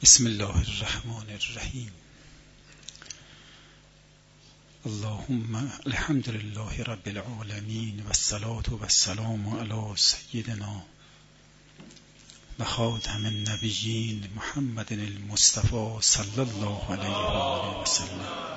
بسم الله الرحمن الرحیم. اللهم الحمد لله رب العالمین و الصلاة و السلام علی سیدنا و خاتم النبیین محمد المصطفى صلی الله علیه و آله و سلم.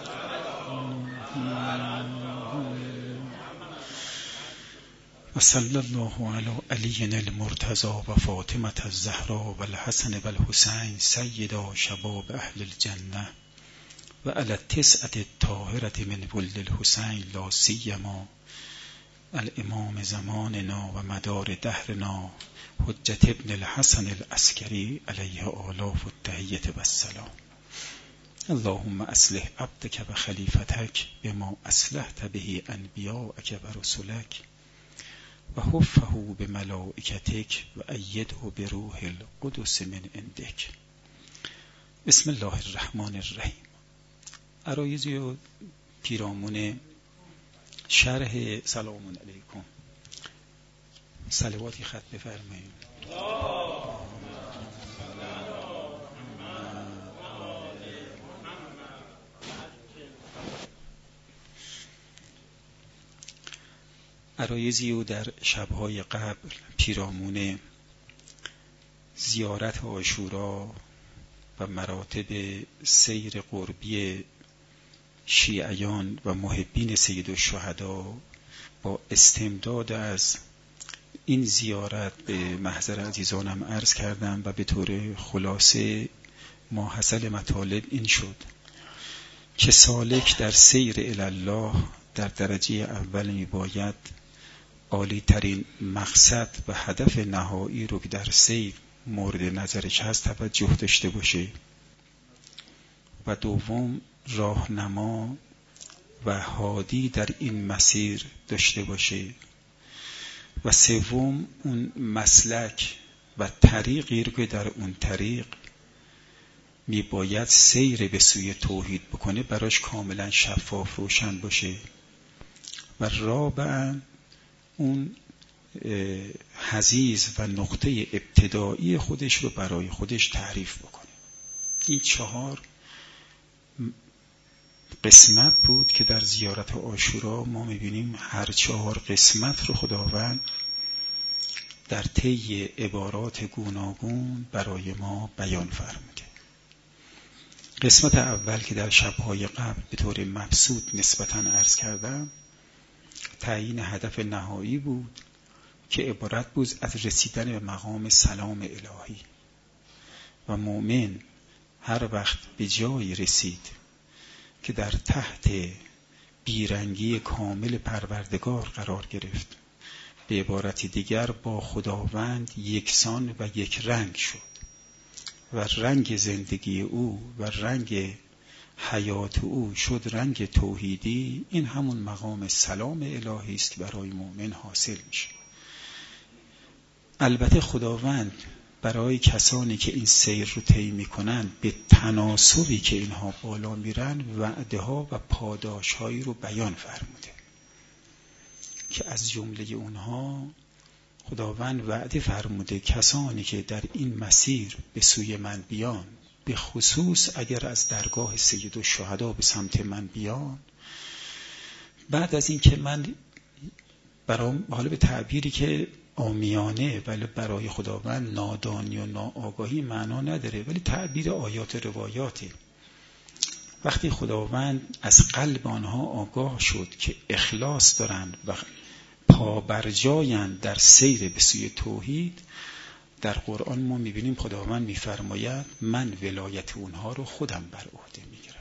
و صلی الله علی علی المرتضی و فاطمة الزهرا و الحسن و الحسین سیدا شباب اهل الجنه و علی التسعة الطاهرة من ولد الحسین لا سیما الامام زماننا و مدار دهرنا حجة ابن الحسن العسکری علیه آلاف التحیة و السلام. اللهم اصلح عبدك و خلیفتك بما اصلحت به انبیاءك و رسولك و حفه بملائکتک و ایده بروح القدس من عندک. بسم الله الرحمن الرحیم. عرایضی و پیرامون شرح سلام علیکم. صلواتی خط بفرمایید. عرایضی و در شبهای قبل پیرامون زیارت عاشورا و مراتب سیر قربی شیعیان و محبین سید الشهدا با استمداد از این زیارت به محضر عزیزانم عرض کردم و به طور خلاصه ماحصل مطالب این شد که سالک در سیر الله در درجه اول می باید عالی ترین مقصد و هدف نهایی رو که در سیر مورد نظرش هست توجه داشته باشه و دوم راهنما و هادی در این مسیر داشته باشه و سوم اون مسلک و طریقی رو که در اون طریق می باید سیر به سوی توحید بکنه براش کاملا شفاف روشن باشه و رابعاً اون حضیض و نقطه ابتدایی خودش رو برای خودش تعریف بکنه. این 4 قسمت بود که در زیارت عاشورا ما میبینیم هر 4 قسمت رو خداوند در طی عبارات گوناگون برای ما بیان فرموده. قسمت اول که در شبهای قبل به طور مبسوط نسبتاً عرض کردم تعیین هدف نهایی بود که عبارت بود از رسیدن به مقام سلام الهی و مؤمن هر وقت به جایی رسید که در تحت بیرنگی کامل پروردگار قرار گرفت، به عبارت دیگر با خداوند یکسان و یک رنگ شد و رنگ زندگی او و رنگ حیات او شد رنگ توحیدی، این همون مقام سلام الهی است که برای مؤمن حاصل میشه. البته خداوند برای کسانی که این سیر رو طی میکنن به تناسبی که اینها بالا میرن وعده ها و پاداش هایی رو بیان فرموده که از جمله اونها خداوند وعده فرموده کسانی که در این مسیر به سوی من بیان، به خصوص اگر از درگاه سید الشهدا به سمت من بیان، بعد از این که من حالا به تعبیری که عامیانه ولی برای خداوند نادانی و ناآگاهی معنا نداره، ولی تعبیر آیات روایاته، وقتی خداوند از قلب آنها آگاه شد که اخلاص دارند و پابرجایند در سیر به سوی توحید، در قرآن ما میبینیم خداوند میفرماید من ولایت اونها رو خودم بر عهده میگیرم.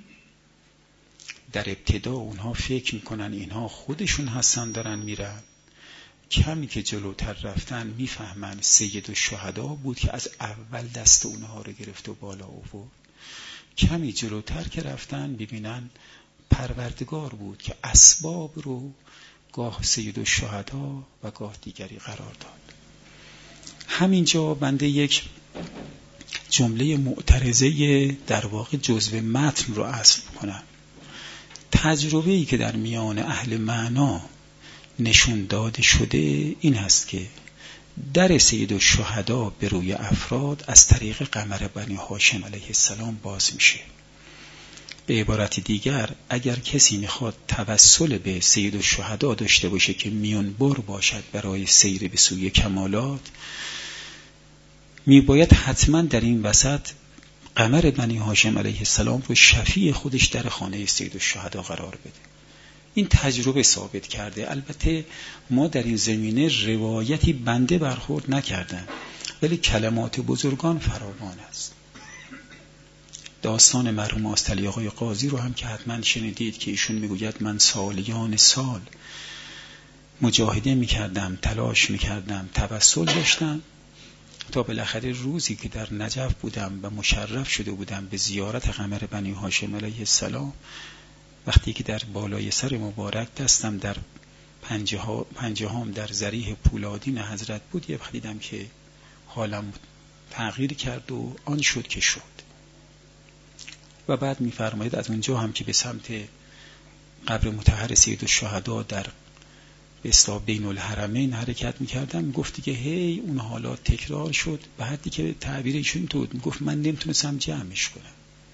در ابتدا اونها فکر میکنن اینها خودشون هستن دارن میرن، کمی که جلوتر رفتن میفهمن سید الشهدا بود که از اول دست اونها رو گرفت و بالا آورد. کمی جلوتر که رفتن ببینن پروردگار بود که اسباب رو گاه سید الشهدا و گاه دیگری قرار داد. همینجا بنده یک جمله معترضه در واقع جزو متن رو اصل کنم. تجربه‌ای که در میان اهل معنا نشون داده شده این هست که در سید الشهدا به روی افراد از طریق قمر بنی هاشم علیه السلام باز میشه. به عبارت دیگر اگر کسی میخواد توسل به سید الشهدا داشته باشه که میانبر باشد برای سیر به سوی کمالات، میباید حتما در این وسط قمر بنی هاشم علیه السلام رو شفیع خودش در خانه سید الشهدا قرار بده. این تجربه ثابت کرده. البته ما در این زمینه روایتی بنده برخورد نکردن، ولی کلمات بزرگان فراوان است. داستان مرحوم آستعلی آقای قاضی رو هم که حتما شنیدید که ایشون میگوید من سالیان سال مجاهده میکردم، تلاش میکردم، توسل داشتم تا بالاخره روزی که در نجف بودم و مشرف شده بودم به زیارت قمر بنی هاشم علیه السلام، وقتی که در بالای سر مبارک دستم در پنجهام در ذریح پولادین حضرت بود، یه وقت دیدم که حالم تغییر کرد و آن شد که شد. و بعد می‌فرماید از اونجا هم که به سمت قبر مطهر سید الشهدا در به اصطلاح بین الحرمین حرکت می‌کردم، گفتی که هی اون حالات تکرار شد به حدی که تعبیر ایشون تو میگفت من نمیتونستم جمعش کنم.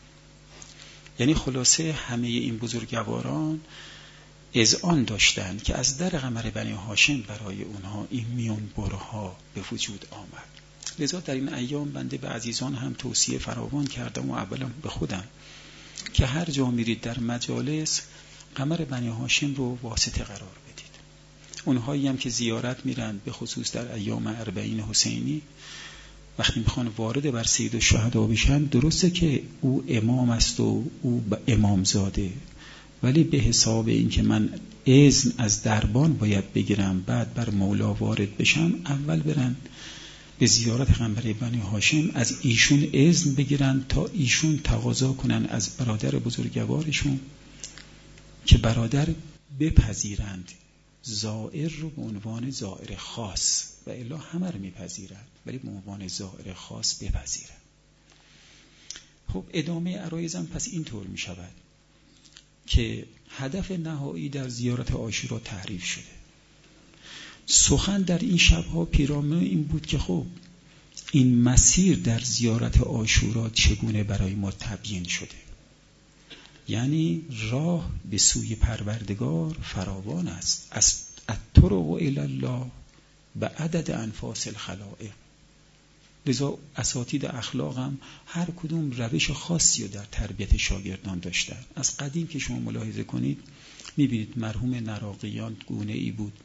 یعنی خلاصه همه این بزرگواران اذعان داشتند که از در قمر بنی هاشم برای اونها این میانبرها به وجود آمد. لذا در این ایام بنده به عزیزان هم توصیه فراوان کردم و اولا به خودم که هر جا میرید در مجالس قمر بنی هاشم رو واسطه قرار بدید. اونهایی هم که زیارت میرن به خصوص در ایام اربعین حسینی وقتی میخوان وارد بر سید الشهدا بشن، درسته که او امام است و او امامزاده، ولی به حساب این که من اذن از دربان باید بگیرم بعد بر مولا وارد بشم، اول برن به زیارت قمر بنی هاشم از ایشون اذن بگیرن تا ایشون تقاضا کنن از برادر بزرگوارشون که برادر بپذیرند زائر رو به عنوان زائر خاص، و الا همه رو میپذیرند ولی به عنوان زائر خاص بپذیرند. خب ادامه عرایزم پس اینطور می شود که هدف نهایی در زیارت عاشورا تعریف شده. سخن در این شبها پیرامون این بود که خب این مسیر در زیارت عاشورا چگونه برای ما تبیین شده. یعنی راه به سوی پروردگار فراوان است، از الطرق الی الله به عدد انفاس الخلائق. لذا اساتید اخلاق هم هر کدوم روش خاصی رو در تربیت شاگردان داشتن. از قدیم که شما ملاحظه کنید میبینید مرحوم نراقیان گونه ای بود.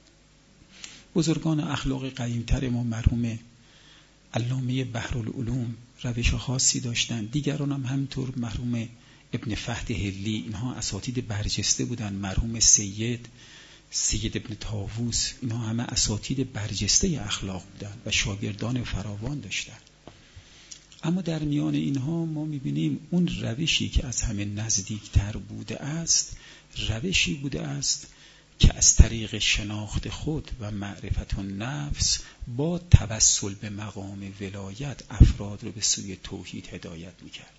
بزرگان اخلاق قدیمتر ما مرحوم علامه بحرالعلوم روش خاصی داشتن، دیگران هم همینطور. مرحوم ابن فهد هلی، اینها اساتید برجسته بودن. مرحوم سید ابن طاووس، اینها همه اساتید برجسته اخلاق بودن و شاگردان فراوان داشتن. اما در میان اینها ما میبینیم اون روشی که از همه نزدیکتر بوده است، روشی بوده است که از طریق شناخت خود و معرفت النفس با توسل به مقام ولایت افراد رو به سوی توحید هدایت میکرد.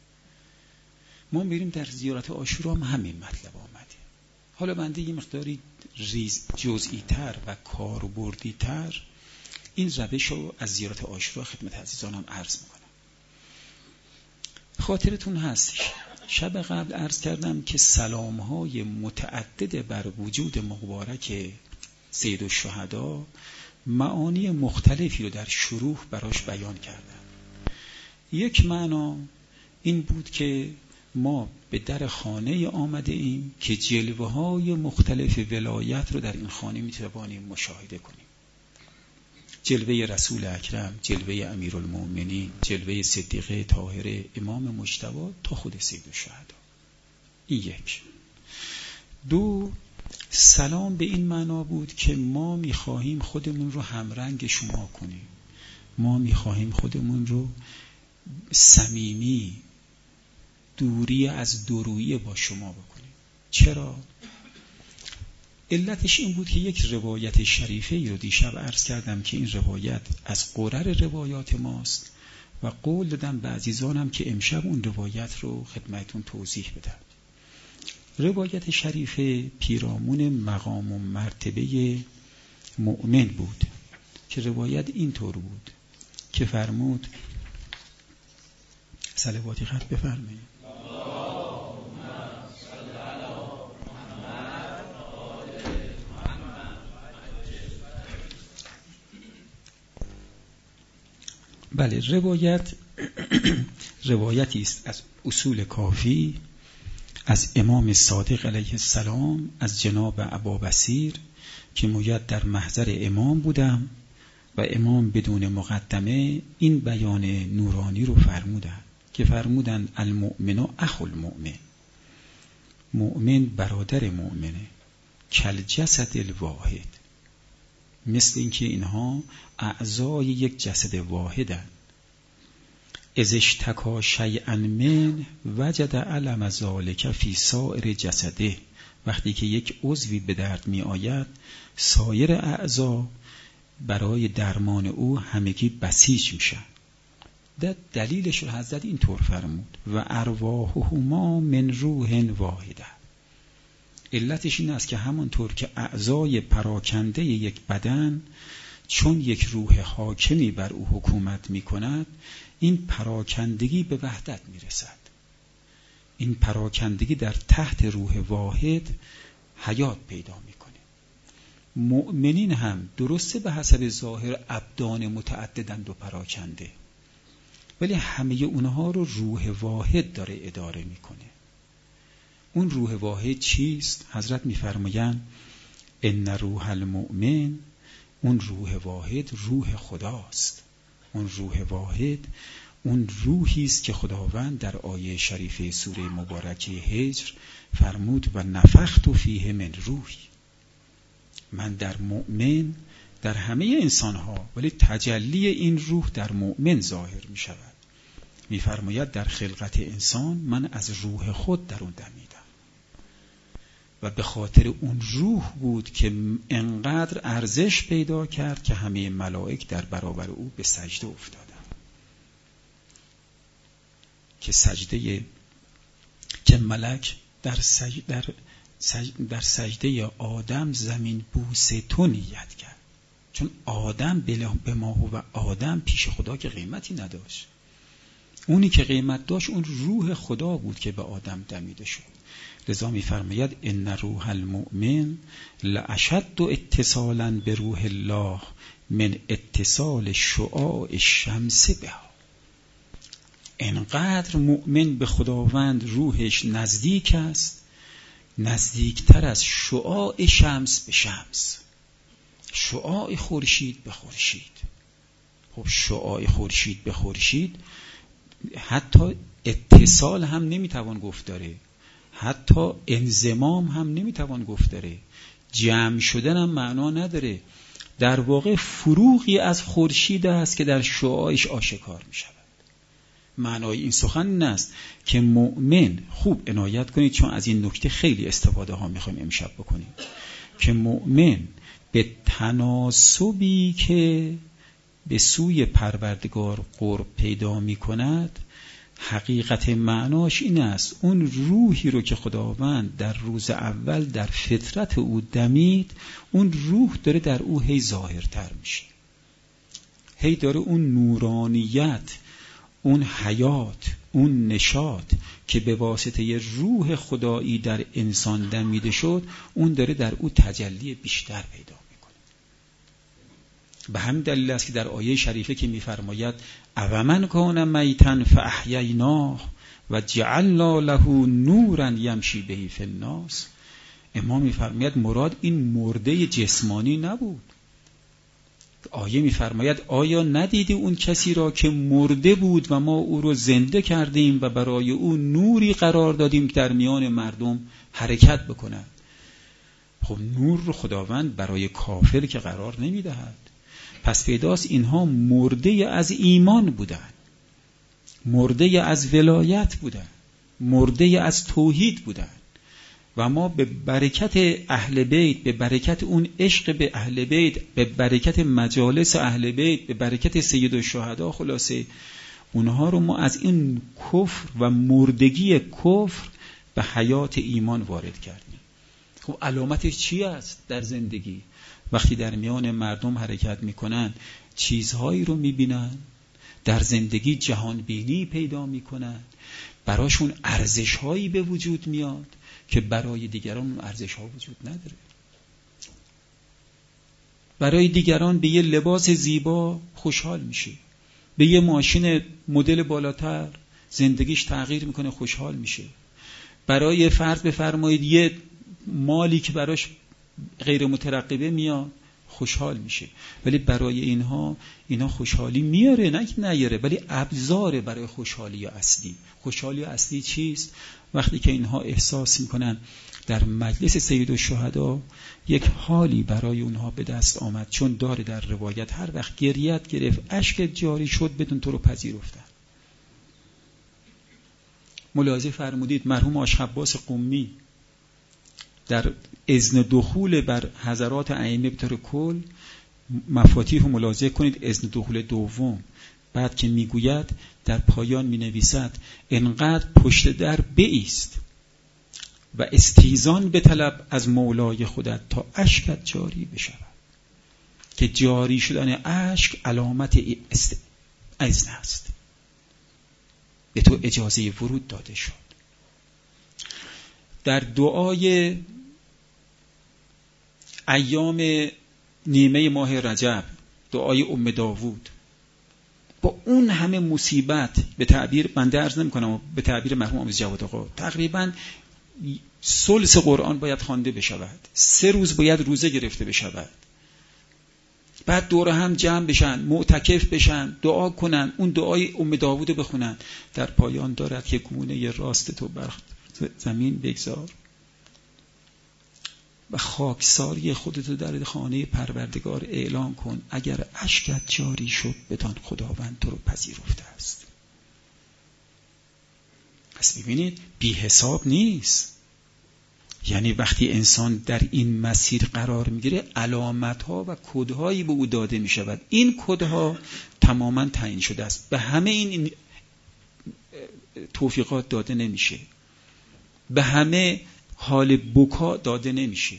ما میریم در زیارت عاشورا هم همین مطلب آمده. حالا بنده یه مقداری جزئی تر و کاربردی تر این روش رو از زیارت عاشورا خدمت عزیزانم عرض میکنم. خاطرتون هست شب قبل عرض کردم که سلامهای متعدد بر وجود مبارک سید الشهدا معانی مختلفی رو در شروح براش بیان کردم. یک معنا این بود که ما به در خانه آمده ایم که جلوه های مختلف ولایت رو در این خانه میتوانیم مشاهده کنیم. جلوه رسول اکرم، جلوه امیرالمومنین، جلوه صدیقه طاهره، امام مجتبی تا خود سید الشهدا. این یک. دو، سلام به این معنا بود که ما میخواهیم خودمون رو همرنگ شما کنیم. ما میخواهیم خودمون رو صمیمی، دوری از دورویی با شما بکنیم. چرا؟ علتش این بود که یک روایت شریفه رو دیشب عرض کردم که این روایت از قرر روایات ماست و قول دادم به عزیزانم که امشب اون روایت رو خدمتون توضیح بدم. روایت شریفه پیرامون مقام و مرتبه مؤمن بود که روایت اینطور بود که فرمود صلواتی خط بفرمایید. بله، روایتی است از اصول کافی از امام صادق علیه السلام از جناب ابابصیر که موید در محضر امام بودم و امام بدون مقدمه این بیان نورانی رو فرمودن که فرمودن المؤمن اخو المؤمن، مؤمن برادر مؤمنه، کالجسد الواحد، مثل اینکه اینها اعضای یک جسد واحدن. اذا اشتکا شیئا من وجد علم ذلک فی سائر جسده، وقتی که یک عضوی به درد می آید سایر اعضا برای درمان او همگی بسیج میشن. دلیلش رو حضرت اینطور فرمود و ارواحهما من روح واحده. علتش این است که همانطور که اعضای پراکنده یک بدن چون یک روح حاکمی بر او حکومت می کند، این پراکندگی به وحدت می رسد. این پراکندگی در تحت روح واحد حیات پیدا می کنه. مؤمنین هم درسته به حسب ظاهر ابدان متعددند و پراکنده، ولی همه اونها رو روح واحد داره اداره می کنه. اون روح واحد چیست؟ حضرت می فرمایند ان روح المؤمن، اون روح واحد روح خداست. اون روح واحد اون روحی است که خداوند در آیه شریفه سوره مبارکه هجر فرمود و نفخت فیه من روحی. من در مؤمن، در همه انسانها، ولی تجلی این روح در مؤمن ظاهر می شود. می فرماید در خلقت انسان من از روح خود در اون دمیدم و به خاطر اون روح بود که انقدر ارزش پیدا کرد که همه ملائک در برابر او به سجده افتادند. که سجده که ملک در سجده آدم زمین بوسه تو نیت کرد، چون آدم به ما و آدم پیش خدا که قیمتی نداشت. اونی که قیمت داشت اون روح خدا بود که به آدم دمیده شد. لذا می فرماید ان روح المؤمن لاشد اتصالا به روح الله من اتصال شعاع الشمس بها. انقدر مؤمن به خداوند روحش نزدیک است، نزدیکتر از شعاع شمس به شمس، شعاع خورشید به خورشید. خب شعاع خورشید به خورشید حتی اتصال هم نمیتوان گفت داره، حتی انضمام هم نمیتوان گفت داره، جمع شدن هم معنا نداره. در واقع فروغی از خورشید است که در شعاعش آشکار می شود. معنای این سخن این است که مؤمن، خوب عنایت کنید چون از این نکته خیلی استفاده ها میخوایم امشب بکنیم، که مؤمن به تناسبی که به سوی پروردگار قرب پیدا می کند، حقیقت معناش این است اون روحی رو که خداوند در روز اول در فطرت او دمید، اون روح داره در او هی ظاهرتر میشه، هی داره اون نورانیت، اون حیات، اون نشاط که به واسطه روح خدایی در انسان دمیده شد، اون داره در او تجلی بیشتر پیدا میکنه. به همین دلیل است که در آیه شریفه که میفرماید اومن کان میتن فاحییناه و جعلنا له نورا یمشی به فی الناس، امام میفرماید مراد این مرده جسمانی نبود. آیه میفرماید آیا ندیدی اون کسی را که مرده بود و ما او رو زنده کردیم و برای او نوری قرار دادیم که در میان مردم حرکت بکند. خب نور رو خداوند برای کافر که قرار نمیدهد. پس پیداست اینها مرده از ایمان بودن، مرده از ولایت بودن، مرده از توحید بودن و ما به برکت اهل بیت، به برکت اون عشق به اهل بیت، به برکت مجالس اهل بیت، به برکت سید الشهدا، خلاصه اونها رو ما از این کفر و مردگی کفر به حیات ایمان وارد کردیم. خب علامتش چی است در زندگی؟ وقتی در میان مردم حرکت میکنن چیزهایی رو میبینن، در زندگی جهان بینی پیدا میکنن، براشون ارزشهایی به وجود میاد که برای دیگران اون ارزشها وجود نداره. برای دیگران به یه لباس زیبا خوشحال میشه، به یه ماشین مدل بالاتر زندگیش تغییر میکنه خوشحال میشه، برای فرض بفرمایید یه مالی که براش غیر مترقبه میاد خوشحال میشه. ولی برای اینا خوشحالی میاره، نه که نیاره، ولی ابزاره برای خوشحالی اصلی. خوشحالی اصلی چیست؟ وقتی که اینها احساس میکنن در مجلس سیدالشهدا یک حالی برای اونها به دست آمد، چون داره در روایت هر وقت گریت گرفت اشک جاری شد بدون تو رو پذیرفتن. ملاحظه فرمودید مرحوم آش عباس قمی در اذن دخول بر حضرات ائمه به طور کل مفاتیح رو ملاحظه کنید، اذن دخول دوم، بعد که میگوید در پایان مینویسد انقدر پشت در بایست و استیزان به طلب از مولای خودت تا اشکت جاری بشود، که جاری شدن اشک علامت اذن است، به تو اجازه ورود داده شد. در دعای ایام نیمه ماه رجب، دعای ام داوود، با اون همه مصیبت، به تعبیر بنده عرض نمی کنم، به تعبیر مرحوم آموز جواد آقا تقریباً ثلث قرآن باید خوانده بشود، 3 روز باید روزه گرفته بشود، بعد دور هم جمع بشن، معتکف بشن، دعا کنن، اون دعای ام داوود رو بخونن. در پایان دارد که گونه راست تو بر زمین بگذار و خاکساری خودتو در خانه پروردگار اعلان کن، اگر اشکت جاری شد بدان خداوند تو رو پذیرفته است. پس ببینید بی حساب نیست. یعنی وقتی انسان در این مسیر قرار میگیره علامت‌ها و کدهایی به او داده میشود. این کدها تماما تعیین شده است، به همه این توفیقات داده نمیشه، به همه حال بکا داده نمیشه.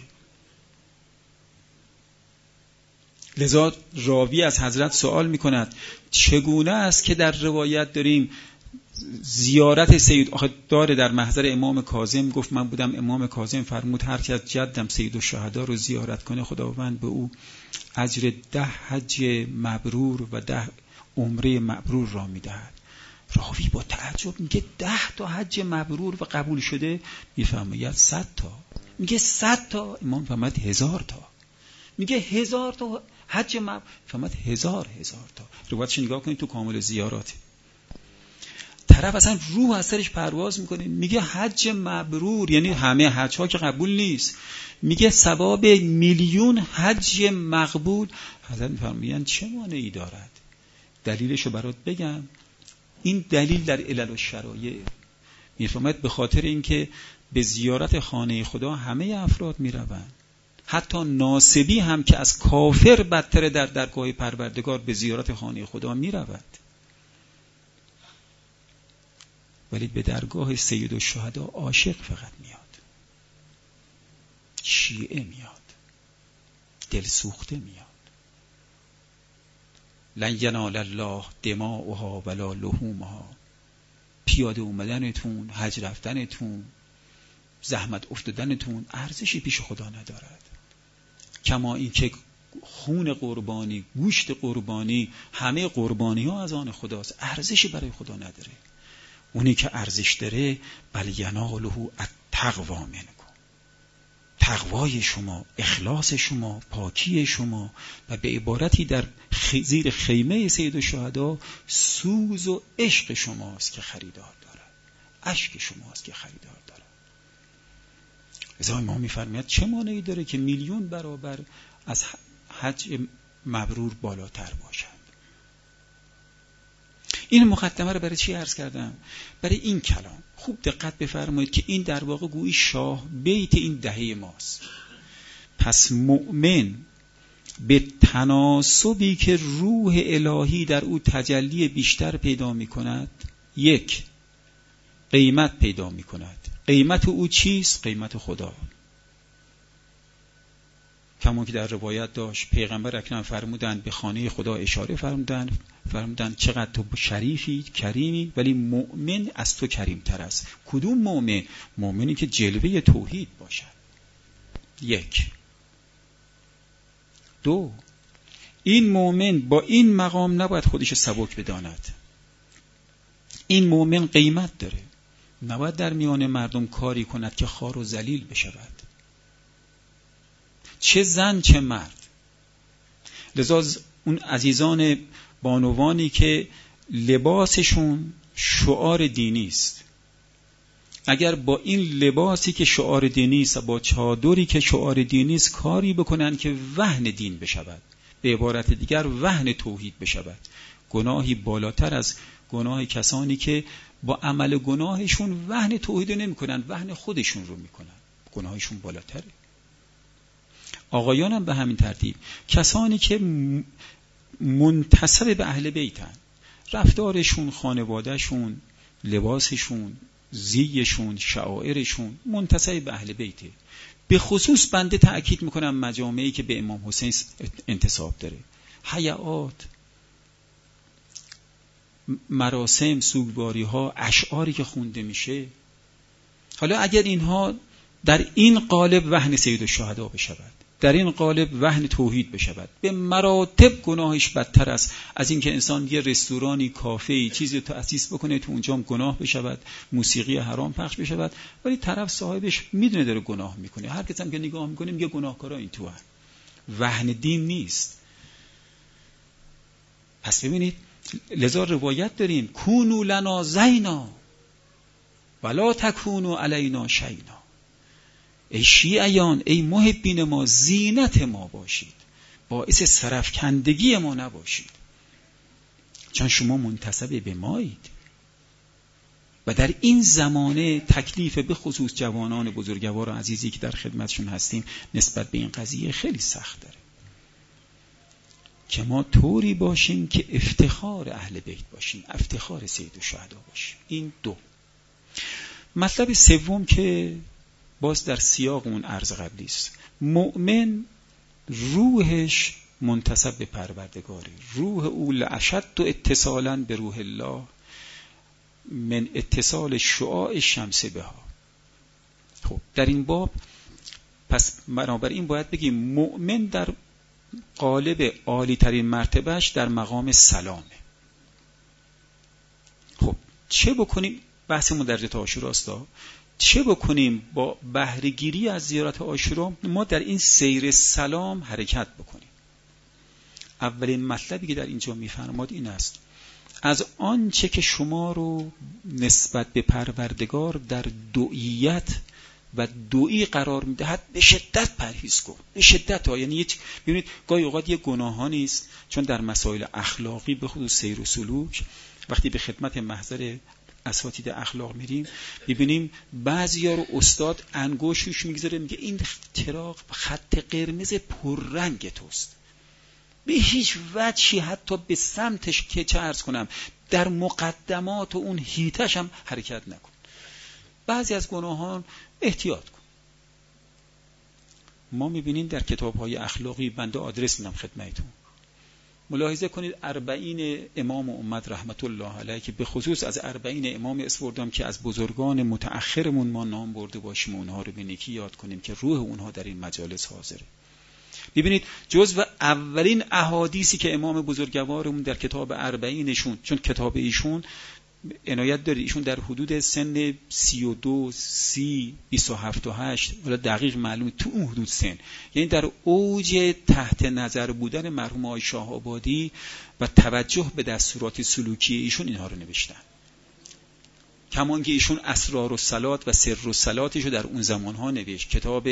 لذا راوی از حضرت سوال میکند چگونه است که در روایت داریم زیارت سید، آخه داره در محضر امام کاظم گفت من بودم امام کاظم فرمود هر کی از جدم سیدالشهدا رو زیارت کنه خداوند به او اجر 10 حج مبرور و 10 عمره مبرور را میدهد. راوی با تعجب میگه 10 تا حج مبرور و قبول شده؟ میفرماید 100 تا. میگه 100 تا؟ امام فرمود 1000 تا. میگه 1000 تا حج مبرور؟ فرمود 1000 تا. روایتش نگاه کنید تو کامل زیارات، طرف اصلا روح از سرش پرواز میکنه، میگه حج مبرور یعنی همه حج ها که قبول نیست، میگه ثواب میلیون حج مقبول. حضرت میفرمایند چه مانعی دارد؟ دلیلشو برات بگم. این دلیل در علل و شرایع میفرماید به خاطر اینکه به زیارت خانه خدا همه افراد میروند، حتی ناسبی هم که از کافر بدتر در درگاه پروردگار به زیارت خانه خدا میرود، ولی به درگاه سیدالشهدا عاشق فقط میاد، شیعه میاد، دل سوخته میاد. لن ینال الله دماؤها ولا لحومها. پیاده اومدنتون، حج رفتنتون، زحمت افتادنتون ارزشی پیش خدا ندارد. کما این که خون قربانی، گوشت قربانی، همه قربانی ها از آن خداست، ارزشی برای خدا نداره. اونی که ارزش داره بل یناله التقوا منکم، تقوای شما، اخلاص شما، پاکی شما، و به عبارتی در زیر خیمه سیدالشهدا سوز و عشق شماست که خریدار دارد، اشک شماست که خریدار دارد. لذا امام میفرماید چه مانعی داره که میلیون برابر از حج مبرور بالاتر باشد. این مقدمه رو برای چی عرض کردم؟ برای این کلام خوب دقت بفرمایید که این در واقع گویی شاه بیت این دهه ماست. پس مؤمن به تناسبی که روح الهی در او تجلی بیشتر پیدا می کند، 1 قیمت پیدا می کند. قیمت او چیست؟ قیمت خدا. کما که در روایت داشت پیغمبر اکرم فرمودند به خانه خدا اشاره فرمودند چقدر تو شریفی کریمی ولی مؤمن از تو کریمتر است. کدوم مؤمن؟ مؤمنی که جلوه توحید باشد. 1. 2. این مؤمن با این مقام نباید خودش سبک بداند. این مؤمن قیمت داره، نباید در میان مردم کاری کند که خوار و ذلیل بشود، چه زن چه مرد. لذا اون عزیزان بانوانی که لباسشون شعار دینی است، اگر با این لباسی که شعار دینی است و با چادری که شعار دینی است کاری بکنن که وهن دین بشود، به عبارت دیگر وهن توحید بشود، گناهی بالاتر از گناه کسانی که با عمل گناهشون وهن توحید نمی کنن، وهن خودشون رو می کنن، گناهشون بالاتره. آقایان هم به همین ترتیب، کسانی که منتسب به اهل بیتن، رفتارشون، خانوادهشون، لباسشون، زیشون، شعائرشون منتسب به اهل بیته. به خصوص بنده تأکید میکنم مجامعی که به امام حسین انتساب داره، حیات، مراسم، سوگواری ها، اشعاری که خونده میشه، حالا اگر اینها در این قالب وهن سیدالشهدا بشود، در این قالب وهن توحید بشود، به مراتب گناهش بدتر است از این که انسان یه رستورانی، کافه‌ای، چیزی تأسیس بکنه تو اونجا گناه بشود، موسیقی حرام پخش بشود، ولی طرف صاحبش میدونه داره گناه میکنه، هر کس هم که نگاه میکنه میگه گناهکارا این تو هست. وهن دین نیست. پس ببینید، لذا روایت داریم کونوا لنا زینا ولا تکونوا علینا شینا. ای شیعیان، ای محبین ما، زینت ما باشید، باعث سرفکندگی ما نباشید، چون شما منتسب به مایید. و در این زمانه تکلیف به خصوص جوانان بزرگوار و عزیزی که در خدمتشون هستیم نسبت به این قضیه خیلی سخت داره که ما طوری باشیم که افتخار اهل بیت باشیم، افتخار سیدالشهدا باشیم. این 2. مطلب سوم که باز در سیاق اون عرض قبلی است، مؤمن روحش منتسب به پروردگاره، روح او لاشد اتصالا به روح الله من اتصال شعاع شمس بها. خب در این باب پس بنابراین باید بگیم مؤمن در قالب عالی ترین مرتبهش در مقام سلامه. خب چه بکنیم؟ بحثمون در جهت عاشوراست. چه بکنیم با بهره‌گیری از زیارت عاشورا؟ ما در این سیر سلام حرکت بکنیم. اولین مطلبی که در اینجا می‌فرماد این است: از آنچه که شما رو نسبت به پروردگار در دعیت و دعی قرار میدهد به شدت پرهیز کن. به شدت ها، یعنی ببینید گاهی اوقات یه گناهانی است، چون در مسائل اخلاقی به خصوص سیر و سلوک وقتی به خدمت محضر اساتید اخلاق میریم ببینیم بعضیا رو استاد انگشتش میگذاره میگه این چراغ خط قرمز پررنگ توست، به هیچ وجهی حتی به سمتش که چه عرض کنم در مقدمات و اون هیتش هم حرکت نکن. بعضی از گناهان احتیاط کن. ما میبینیم در کتاب‌های اخلاقی، بنده آدرس میدم خدمتتون، ملاحظه کنید 40 امام امت رحمت الله علیه که به خصوص از 40 امام اسوردم که از بزرگان متأخرمون ما نام برده باشیم و اونها رو به نیکی یاد کنیم که روح اونها در این مجالس حاضره. ببینید جزو اولین احادیثی که امام بزرگوارمون در کتاب 40 چون کتاب ایشون عنایت داره، ایشون در حدود سن 32 30 27 و 8 ولی دقیق معلومه تو اون حدود سن، یعنی در اوج تحت نظر بودن مرحوم آقای شاه آبادی و توجه به دستورات سلوکی ایشون اینها رو نوشتن. کمان که ایشون اسرار الصلات و سر الصلاتشو در اون زمانها نوشت، کتاب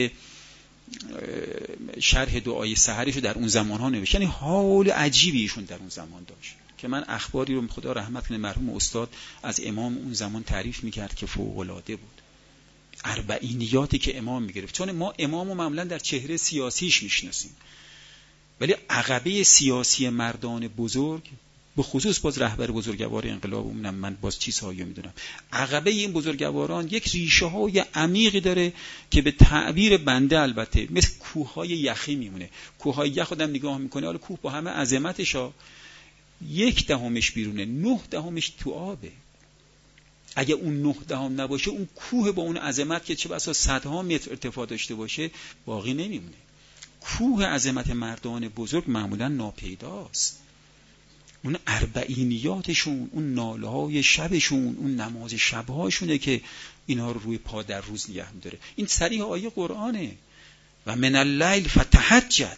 شرح دعای سحریشو در اون زمانها نوشت، یعنی حال عجیبی ایشون در اون زمان داشت که من اخباری رو خدا رحمت کنه مرحوم استاد از امام اون زمان تعریف میکرد که فوق‌العاده بود. 40 که امام میگرفت، چون ما امامو معمولا در چهره سیاسیش میشناسیم، ولی عقبه سیاسی مردان بزرگ به خصوص باز رهبر بزرگوار انقلاب من باز چیزهایی میدونم. عقبه این بزرگواران یک ریشه های عمیقی داره که به تعبیر بنده البته مثل کوههای یخی میمونه. کوههای یخ آدم نگاه میکنه، حالا کوه با همه عظمتش 1/10 بیرونه، 9/10 تو آبه. اگه اون 9/10 نباشه اون کوه با اون عظمت که چه بسا صدها متر ارتفاع داشته باشه باقی نمیمونه. کوه عظمت مردان بزرگ معمولا ناپیداست. اون اربعینیاتشون، اون ناله های شبشون، اون نماز شبهاشونه که اینا رو روی پا در روز نگه می‌داره. این صریح آیه قرآنه. و من اللیل فتهجد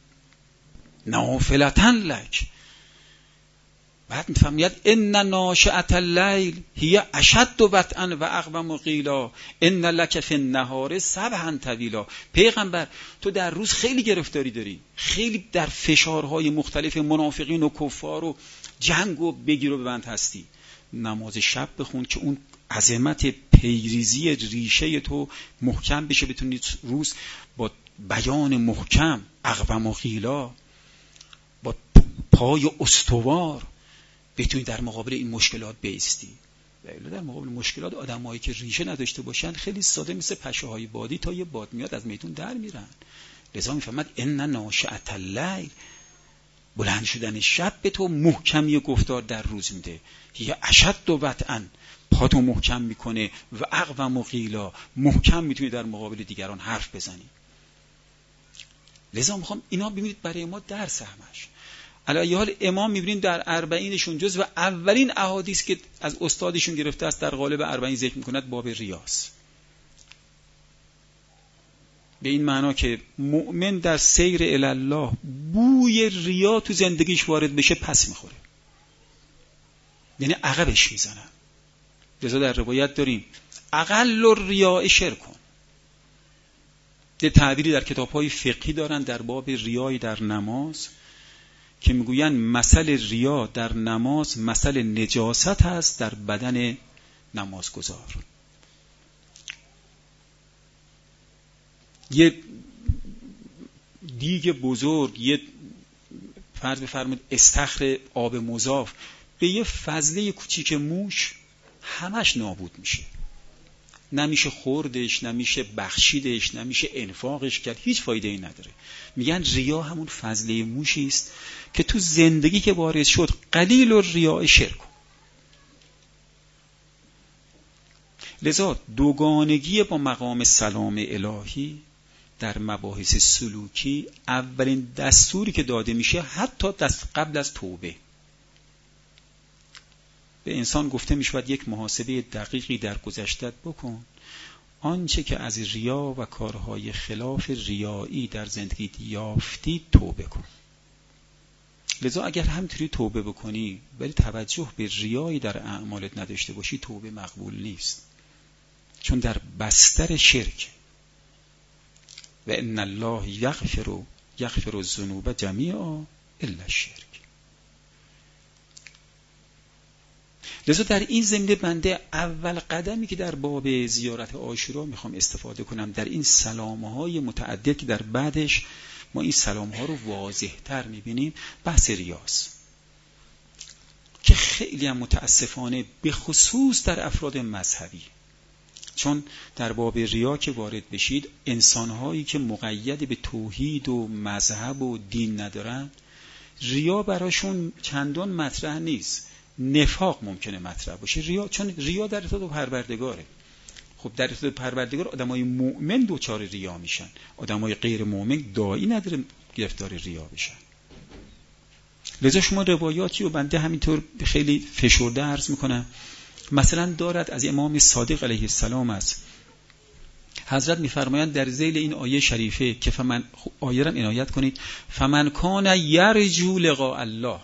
نافلة لک. بعد میفهمید ان ناشئة اللیل هی اشد وطئا و اقوم قیلا ان لک فی النهار سبحا طویلا. پیغمبر تو در روز خیلی گرفتاری داری، خیلی در فشارهای مختلف منافقین و کفار و جنگ و بگیر و ببند هستی. نماز شب بخون که اون عظمت پیریزی ریشه تو محکم بشه، بتونی روز با بیان محکم اقوم و قیلا با پای استوار بتونی در مقابل این مشکلات بایستی. و در مقابل مشکلات آدمایی که ریشه نداشته باشن خیلی ساده مثل پشه‌های بادی تا یه باد میاد از میدون در میرن. لذا میفهمد ان ناشئة اللیل، بلند شدن شب به تو محکمی گفتار در روز میده. هی اشد وطئا، پاتو محکم میکنه و اقوم قیلا، محکم میتونی در مقابل دیگران حرف بزنی. لذا میخوام اینا ببینید برای ما درس همش. علی حال امام میبینید در 40شون جزو اولین احادیث که از استادشون گرفته است در قالب 40 ذکر میکند باب ریاست. به این معنا که مؤمن در سیر الی الله بوی ریا تو زندگیش وارد بشه پس میخوره، یعنی عقبش میزنن. لذا در روایت داریم اقل الریاء شرکن. یه تعبیری در کتاب‌های فقهی دارن در باب ریای در نماز که میگوین مثل ریا در نماز مثل نجاست هست در بدن نمازگزار. یه دیگ بزرگ، یه فرض بفرمایید استخر آب مضاف به یه فضله کوچیک موش همش نابود میشه. نمیشه خوردش، نمیشه بخشیدش، نمیشه انفاقش کرد، هیچ فایده ای نداره. میگن ریا همون فضله موشی است که تو زندگی که وارد شد قلیل الریاء شرک. لذا دوگانگی با مقام سلام الهی در مباحث سلوکی اولین دستوری که داده میشه حتی قبل از توبه به انسان گفته میشود یک محاسبه دقیقی در گذشتت بکن، آنچه که از ریا و کارهای خلاف ریایی در زندگیت یافتی توبه کن. لذا اگر همینطوری توبه بکنی ولی توجه به ریایی در اعمالت نداشته باشی توبه مقبول نیست، چون در بستر شرک. و ان الله یغفر الذنوب جمیعا الا الشرک. لذا در این زمینه بنده اول قدمی که در باب زیارت عاشورا میخوام استفاده کنم در این سلام‌های متعدد که در بعدش ما این سلام‌ها رو واضح‌تر میبینیم، بحث ریاست که خیلی هم متاسفانه به خصوص در افراد مذهبی، چون در باب ریا که وارد بشید انسان‌هایی که مقید به توحید و مذهب و دین ندارن ریا براشون چندان مطرح نیست. نفاق ممکنه مطرح باشه، ریا، چون ریا در ارتباط با پروردگاره. خب در ارتباط با پروردگار آدمای مؤمن دوچار ریا میشن، آدمای غیر مؤمن داعی نداره گرفتار ریا بشن. لذا شما روایاتی و بنده همینطور خیلی فشرده عرض میکنم، مثلا دارد از امام صادق علیه السلام است، حضرت میفرمایند در ذیل این آیه شریفه که آیه را عنایت کنید، فمن کان یرجو لقاء الله.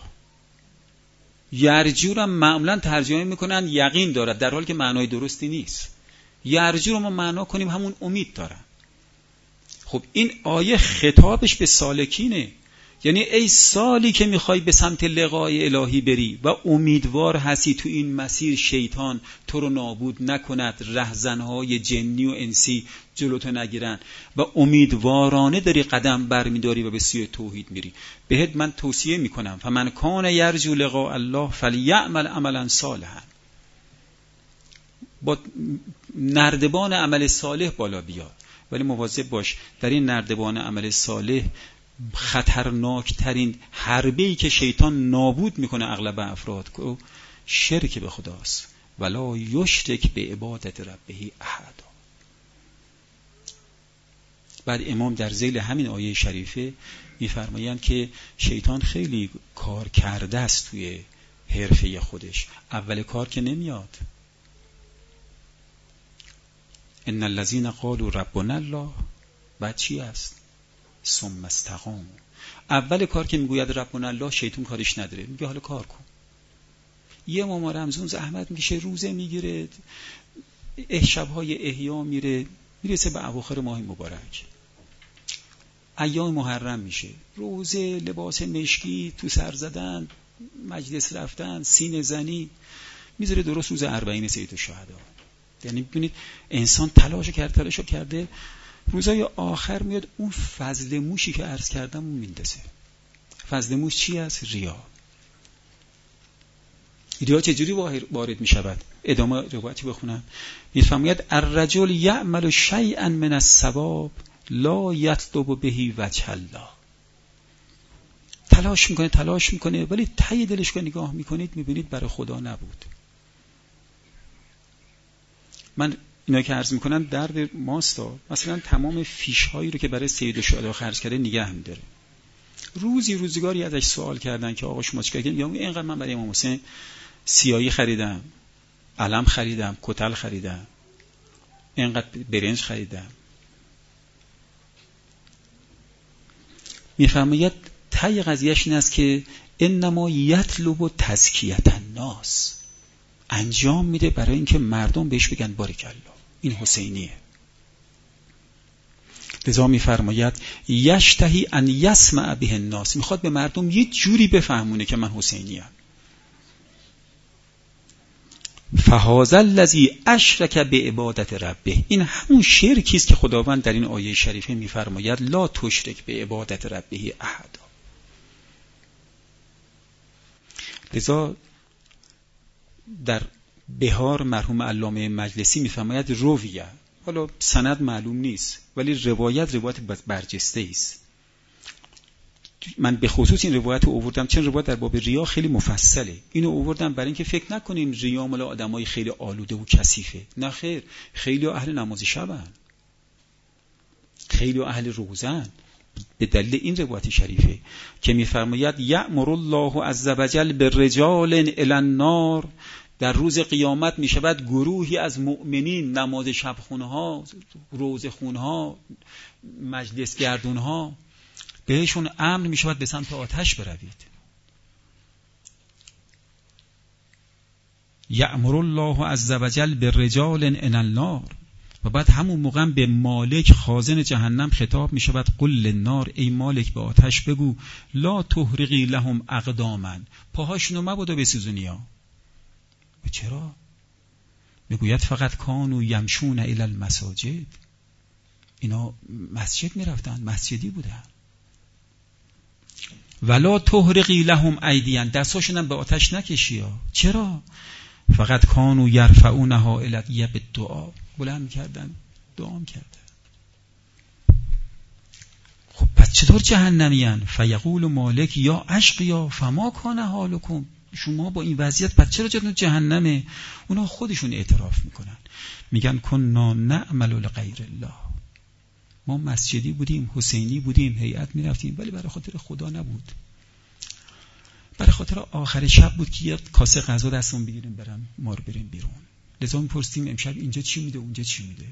یرجو را معمولا ترجمه میکنن یقین دارد، در حالی که معنای درستی نیست. یرجو رو ما معنا کنیم همون امید دارن. خب این آیه خطابش به سالکینه، یعنی ای سالی که میخوای به سمت لقای الهی بری و امیدوار هستی تو این مسیر شیطان تو رو نابود نکند، رهزنهای جنی و انسی جلوتو نگیرن و امیدوارانه داری قدم برمیداری و به سوی توحید میری، بهت من توصیه میکنم فمن کان یرجو لقاء الله فلیعمل عملا صالحا. با نردبان عمل صالح بالا بیا، ولی مواظب باش در این نردبان عمل صالح خطرناکترین حربه‌ای که شیطان نابود میکنه اغلب افراد که شرک به خداست. ولا یشرک به عبادت ربه احد. بعد امام در ذیل همین آیه شریفه میفرمایند که شیطان خیلی کار کرده است توی حرفه خودش. اول کار که نمیاد. ان الذين قالوا ربنا الله، بعد چی است؟ ثم استقاموا. اول کار که میگوید ربنا الله شیطان کارش نداره، میگه حالا کار کن. یه ماما رمزون زحمت میکشه، روزه میگیره، شب‌های احیا میرسه به اواخر ماه مبارک، ایام محرم میشه، روزه، لباس مشکی تو سر زدن، مجلس رفتن، سینه زنی، میذاره درست روز 40 سید الشهدا. یعنی ببینید انسان تلاشو کرده، روزای آخر میاد اون فضل موشی که عرض کردم اون میندازه. فضل موش چی است؟ ریا. ریا چجوری وارد میشود؟ ادامه روایتی بخونم. میفرماید الرجل یعمل شیئا من الثواب لا یطلب به وجه الله. تلاش میکنه ولی ته دلش که نگاه میکنید میبینید برای خدا نبود. من اینا که عرض میکنم درد ماستا. مثلا تمام فیش هایی رو که برای سید الشهدا خرج کرده نگه می‌داره. روزگاری ازش سوال کردن که آقا شما چیکار کردین؟ میگه اینقدر من برای امام حسین سیایی خریدم، علم خریدم، کتل خریدم، اینقدر برنج خریدم. میفرماید ته قضیهش این است که انما یطلب تزکیة الناس، انجام میده برای اینکه مردم بهش بگن بارک الله این حسینیه. لذا میفرماید یشتهی ان یسمع به الناس، میخواد به مردم یه جوری بفهمونه که من حسینیم. فهذا الذی اشرک به عبادت ربه، این همون شرکی است که خداوند در این آیه شریفه میفرماید لا تشرک به عبادت ربه احد. لذا در بهار مرحوم علامه مجلسی میفرماید رویه، حالا سند معلوم نیست ولی روایت برجسته است. من به خصوص این روایت رو آوردم چون روایت در باب ریا خیلی مفصله. اینو آوردم برای اینکه فکر نکنیم ریا مال آدمای خیلی آلوده و کثیفه. نه خیر، خیلی اهل نماز شبن، خیلی اهل روزن، به دلیل این روایت شریفه که میفرماید یأمر الله عز وجل بالرجال الی النار، در روز قیامت می شود گروهی از مؤمنین، نماز شب خونها، روزه خونها، مجلس گردونها، بهشون امر می شود به سمت آتش بروید. یأمر الله عز وجل بالرجال الی النار، و بعد همون موقع به مالک خازن جهنم خطاب می شود قل للنار، ای مالک به آتش بگو لا تحرقی لهم اقداما، پاهاشونو مبادا بسوزونیا. چرا؟ میگوید فقط کانوا یمشون الی المساجد، اینا مسجد میرفتن، مسجدی بودن. ولا تحرقی لهم ایدیا، دستاشون هم به آتش نکشیا. چرا؟ فقط کانوا یرفعونها الی بالدعاء، بلند میکردن، دعا میکردن. خب پس چطور جهنمیان؟ فیقول مالک یا اشقیا فما کان حالکم، شما با این وضعیت پس چرا جاتون جهنمه؟ اونا خودشون اعتراف میکنن، میگن کنا نعمل لغیر الله، ما مسجدی بودیم، حسینی بودیم، هیئت میرفتیم، ولی برای خاطر خدا نبود، برای خاطر آخر شب بود که یه کاسه غذا دستمون بگیریم برم ما رو بریم بیرون. لذا میپرسیم امشب اینجا چی میده اونجا چی میده.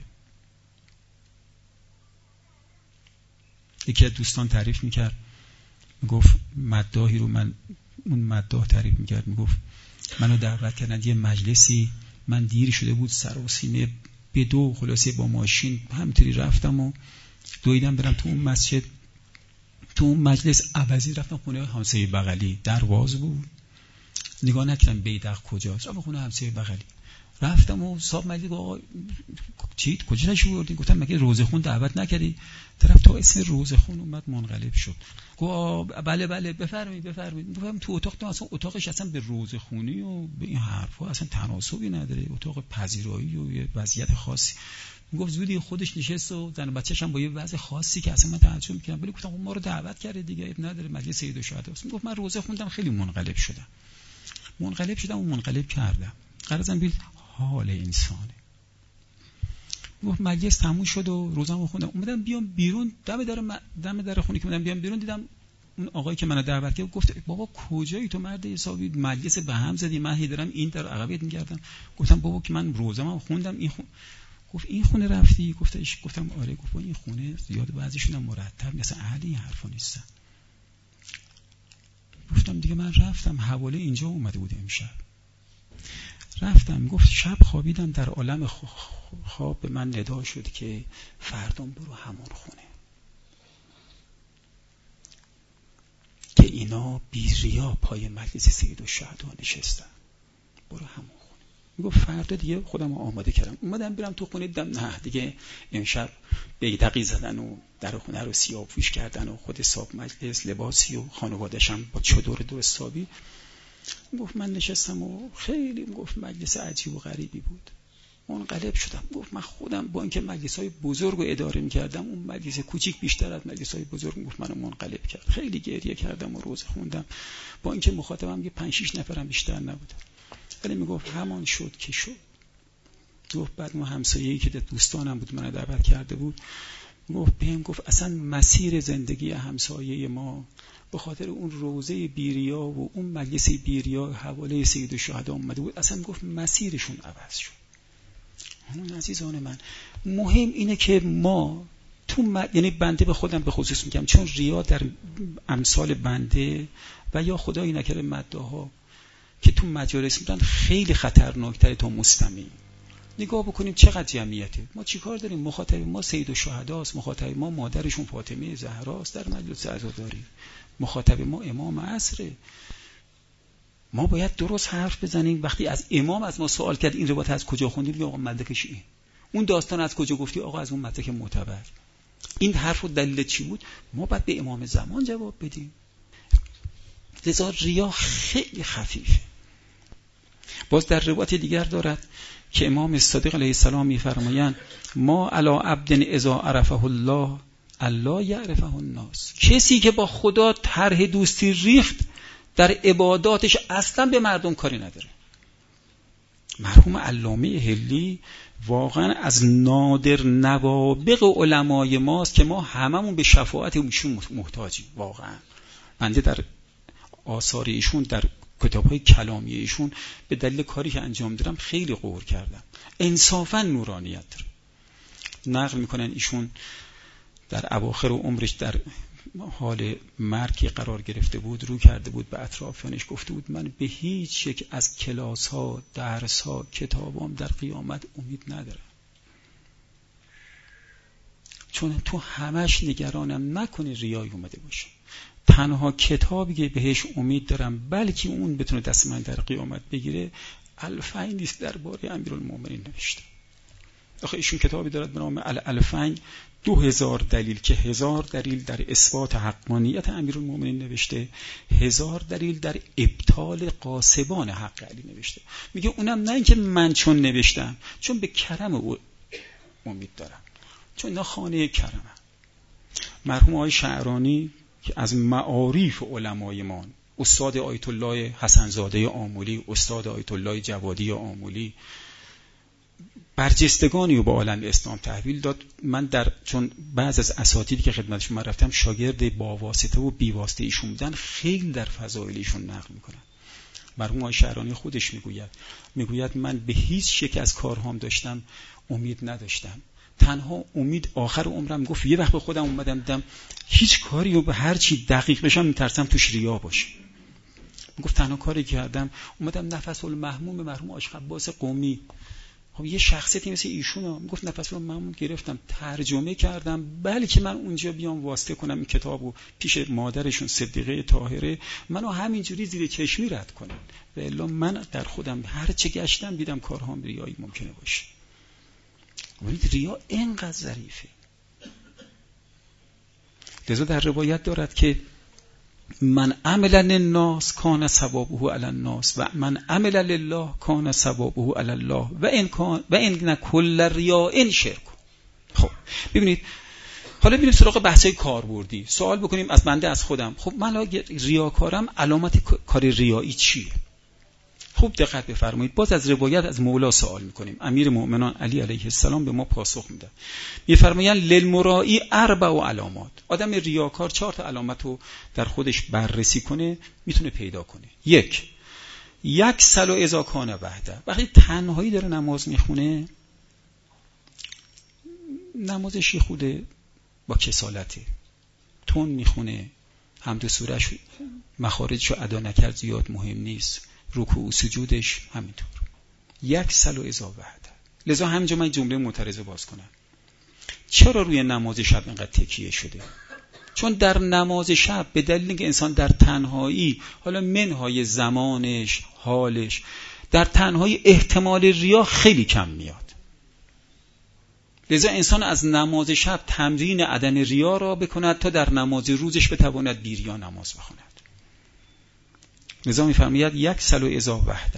یکی از دوستان تعریف میکرد، میگفت مداحی رو، من اون مداح تعریف میکرد، میگفت منو دعوت کردن یه مجلسی، من دیر شده بود، سر و سینه به دو، خلاصه با ماشین همینطوری رفتم و دویدم برم تو اون مسجد. تو اون مجلس عوضی رفتم خونه همسایه بغلی، در باز بود، نگاه نکردم بیدق کجاست، رفتم خونه همسایه بغلی. رفتم و صاحب مجلس گفت آقا چی کجا نشوردی؟ گفتم مگه روزه خون دعوت نکردی؟ طرف تا اسم روزه خون اومد منقلب شد. گفت بله بفرمایید. گفتم تو اتاق اصلا اتاقش اصلا به روزه خونی و به این حرفا اصلا تناسبی نداره، اتاق پذیرایی و یه وضعیت خاصی. گفت زودی خودش نشست و زن و بچه‌ش هم با یه وضع خاصی که اصلا من تعجب می‌کردم. ولی گفتم ما رو دعوت کرده دیگه، عیب نداره، مجلس سید الشهدا. گفت من روزه خوندم خیلی منقلب شدم و منقلب کردم. غرضم بیل حال انسانه. گفت مجلس تموم شد و روزامو خوندم، اومدم بیام بیرون، دم در خونه که اومدم بیام بیرون دیدم اون آقایی که منو دعوت کرد گفت بابا کجایی تو مرد حسابی، مجلس به هم زدی، من هی دارم این در عقبت می‌گردم. گفتم بابا که من روزامو خوندم گفت این خونه رفتی؟ گفتم آره. گفت این خونه زیاد بعضیشون هم مرتب مثلا اهل این حرفا نیستن. گفتم دیگه من رفتم، حواله اینجا اومده بود امشب. رفتم، گفت شب خوابیدم در عالم خواب به من ندا شد که فردام برو همون خونه که اینا بی ریا پای مجلس سید الشهدا نشستن، برو همون خونه. میگفت فردا دیگه خودم آماده کردم اومدم برم تو خونه، دیدم نه دیگه امشب بیدقی زدن و در خونه رو سیاه پوش کردن و خود صاحب مجلس لباسی و خانواده‌شم با چادر درستابی. گفت من نشستم و خیلی گفت مجلس عجیب و غریبی بود، منقلب شدم. گفت من خودم با اینکه مجلس‌های بزرگ رو اداره می‌کردم، اون مجلس کوچیک بیشتر از مجلس‌های بزرگ گفت منو منقلب کرد. خیلی گریه کردم و روزه خوندم با اینکه مخاطبم 5-6 نفرم بیشتر نبود. ولی میگفت همان شد که شد. گفت بعد ما همسایه‌ای که دوستانم بود منو دعوت کرده بود گفت اصلا مسیر زندگی همسایه ما به خاطر اون روزه بیریا و اون مجلس بیریا حواله سید الشهدا اومده بود، اصلا گفت مسیرشون عوض شد. اون عزیزان من مهم اینه که ما یعنی بنده به خودم به خصوص میگم، چون ریا در امثال بنده و یا خدایی نکرده مداها که تو مجالس میرن خیلی خطرناکتره تا مستمعین. نگاه بکنیم چقدر جمعیته، ما چیکار داریم؟ مخاطب ما سید الشهداست، مخاطب ما مادرشون فاطمه زهراست در مجلس عزاداری، مخاطب ما امام عصره. ما باید درست حرف بزنیم. وقتی از امام از ما سوال کرد این روایت از کجا خوندی، بگیم آقا مدرکش این. اون داستان از کجا گفتی؟ آقا از اون مدرک معتبر. این حرف و دلیل چی بود؟ ما باید به امام زمان جواب بدیم. لذا ریا خیلی خفیفه. باز در روایت دیگر دارد که امام صادق علیه السلام می‌فرمایند ما علی عبد اذا عرفه الله یعرفه الناس. کسی که با خدا طرح دوستی ریخت در عباداتش اصلا به مردم کاری نداره. مرحوم علامه حلی واقعا از نادر نوابغ علمای ماست که ما هممون به شفاعت ایشون محتاجیم. واقعا بنده در آثار ایشون، در کتاب‌های کلامی ایشون به دلیل کاری که انجام دادم خیلی غور کردم. انصافا نورانیت داره. نقل میکنن ایشون در اواخر عمرش در حال مرگی قرار گرفته بود، رو کرده بود به اطرافیانش، گفته بود من به هیچ یک از کلاس‌ها، درس‌ها، کتابام در قیامت امید ندارم، چون تو همش نگرانم نکنه ریای اومده باشه. تنها کتابی که بهش امید دارم بلکه اون بتونه دست من در قیامت بگیره، الفین نیست درباره امیرالمومنین نوشته. آخه ایشون کتابی دارد به نام الفین، 2000 دلیل که 1000 دلیل در اثبات حقانیت امیرالمومنین نوشته، 1000 دلیل در ابطال غاصبان حق علی نوشته. میگه اونم نه اینکه من چون نوشتم، چون به کرم او امید دارم، چون اینا خانه کرمه. مرحوم آقای شعرانی که از معارف علمای ما، استاد آیت الله حسن زاده آمولی، استاد آیت الله جوادی آمولی، برجستگانی رو با عالم اسلام تحویل داد. من چون بعض از اساتیدی که خدمتشون من رفتم شاگرد با واسطه و بی واسطه ایشون بودن، خیلی در فضایل ایشون نقل میکنن. مرحوم آقای شعرانی خودش میگوید من به هیچ یک از کارهام داشتم امید نداشتم. تنها امید آخر عمرم، گفت یه وقت به خودم اومدم دیدم هیچ کاری رو به هر چی دقیق بشم میترسم توش ریا باشه. گفت تنها کاری کردم اومدم نفس المحموم مرحوم آش خباس قومی خب یه شخصیتی مثل ایشون میگفت نفس رو من گرفتم ترجمه کردم، بلکه من اونجا بیام واسطه کنم این کتابو پیش مادرشون صدیقه طاهره منو همینجوری زیر چشمی رد کنن، و الا من در خودم هر چه گشتم دیدم کارهام ریایی ممکنه باشه. ولی ریا اینقدر ظریفه. لذا در روایت دارد که من عمل للناس کان ثوابه علی الناس و من عمل لله کان ثوابه علی الله و ان کل ریاء شرک. خب ببینید، حالا بریم سراغ بحثای کاربردی. سوال بکنیم از بنده از خودم، خب من اگه ریاکارم علامت کار ریایی چیه؟ خوب دقت بفرمایید. باز از روایت از مولا سوال میکنیم. امیر مؤمنان علی علیه السلام به ما پاسخ میده. میفرمایند للمرائی 4 علامات. آدم ریاکار 4 علامت رو در خودش بررسی کنه میتونه پیدا کنه. 1. یکسل اذا کان وحده. وقتی تنهایی داره نماز میخونه، نمازش خوده با کسالته، تون میخونه، حمد و سورهش مخارجشو ادا نکرد زیاد مهم نیست، رکوع و سجودش همینطور. یکسل اذا وحده. لذا همینجا من جمله معترضه باز کنم. چرا روی نماز شب اینقدر تکیه شده؟ چون در نماز شب به دلیل اینکه انسان در تنهایی، حالا منهای زمانش، حالش، در تنهایی احتمال ریا خیلی کم میاد. لذا انسان از نماز شب تمرین عدم ریا را بکند تا در نماز روزش بتواند بی ریا نماز بخواند. لذا می‌فرماید یکسل اذا وحده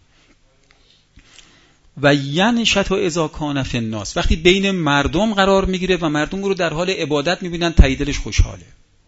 و ینشط اذا کان فی الناس. وقتی بین مردم قرار میگیره و مردم رو در حال عبادت میبینن، ته دلش خوشحاله.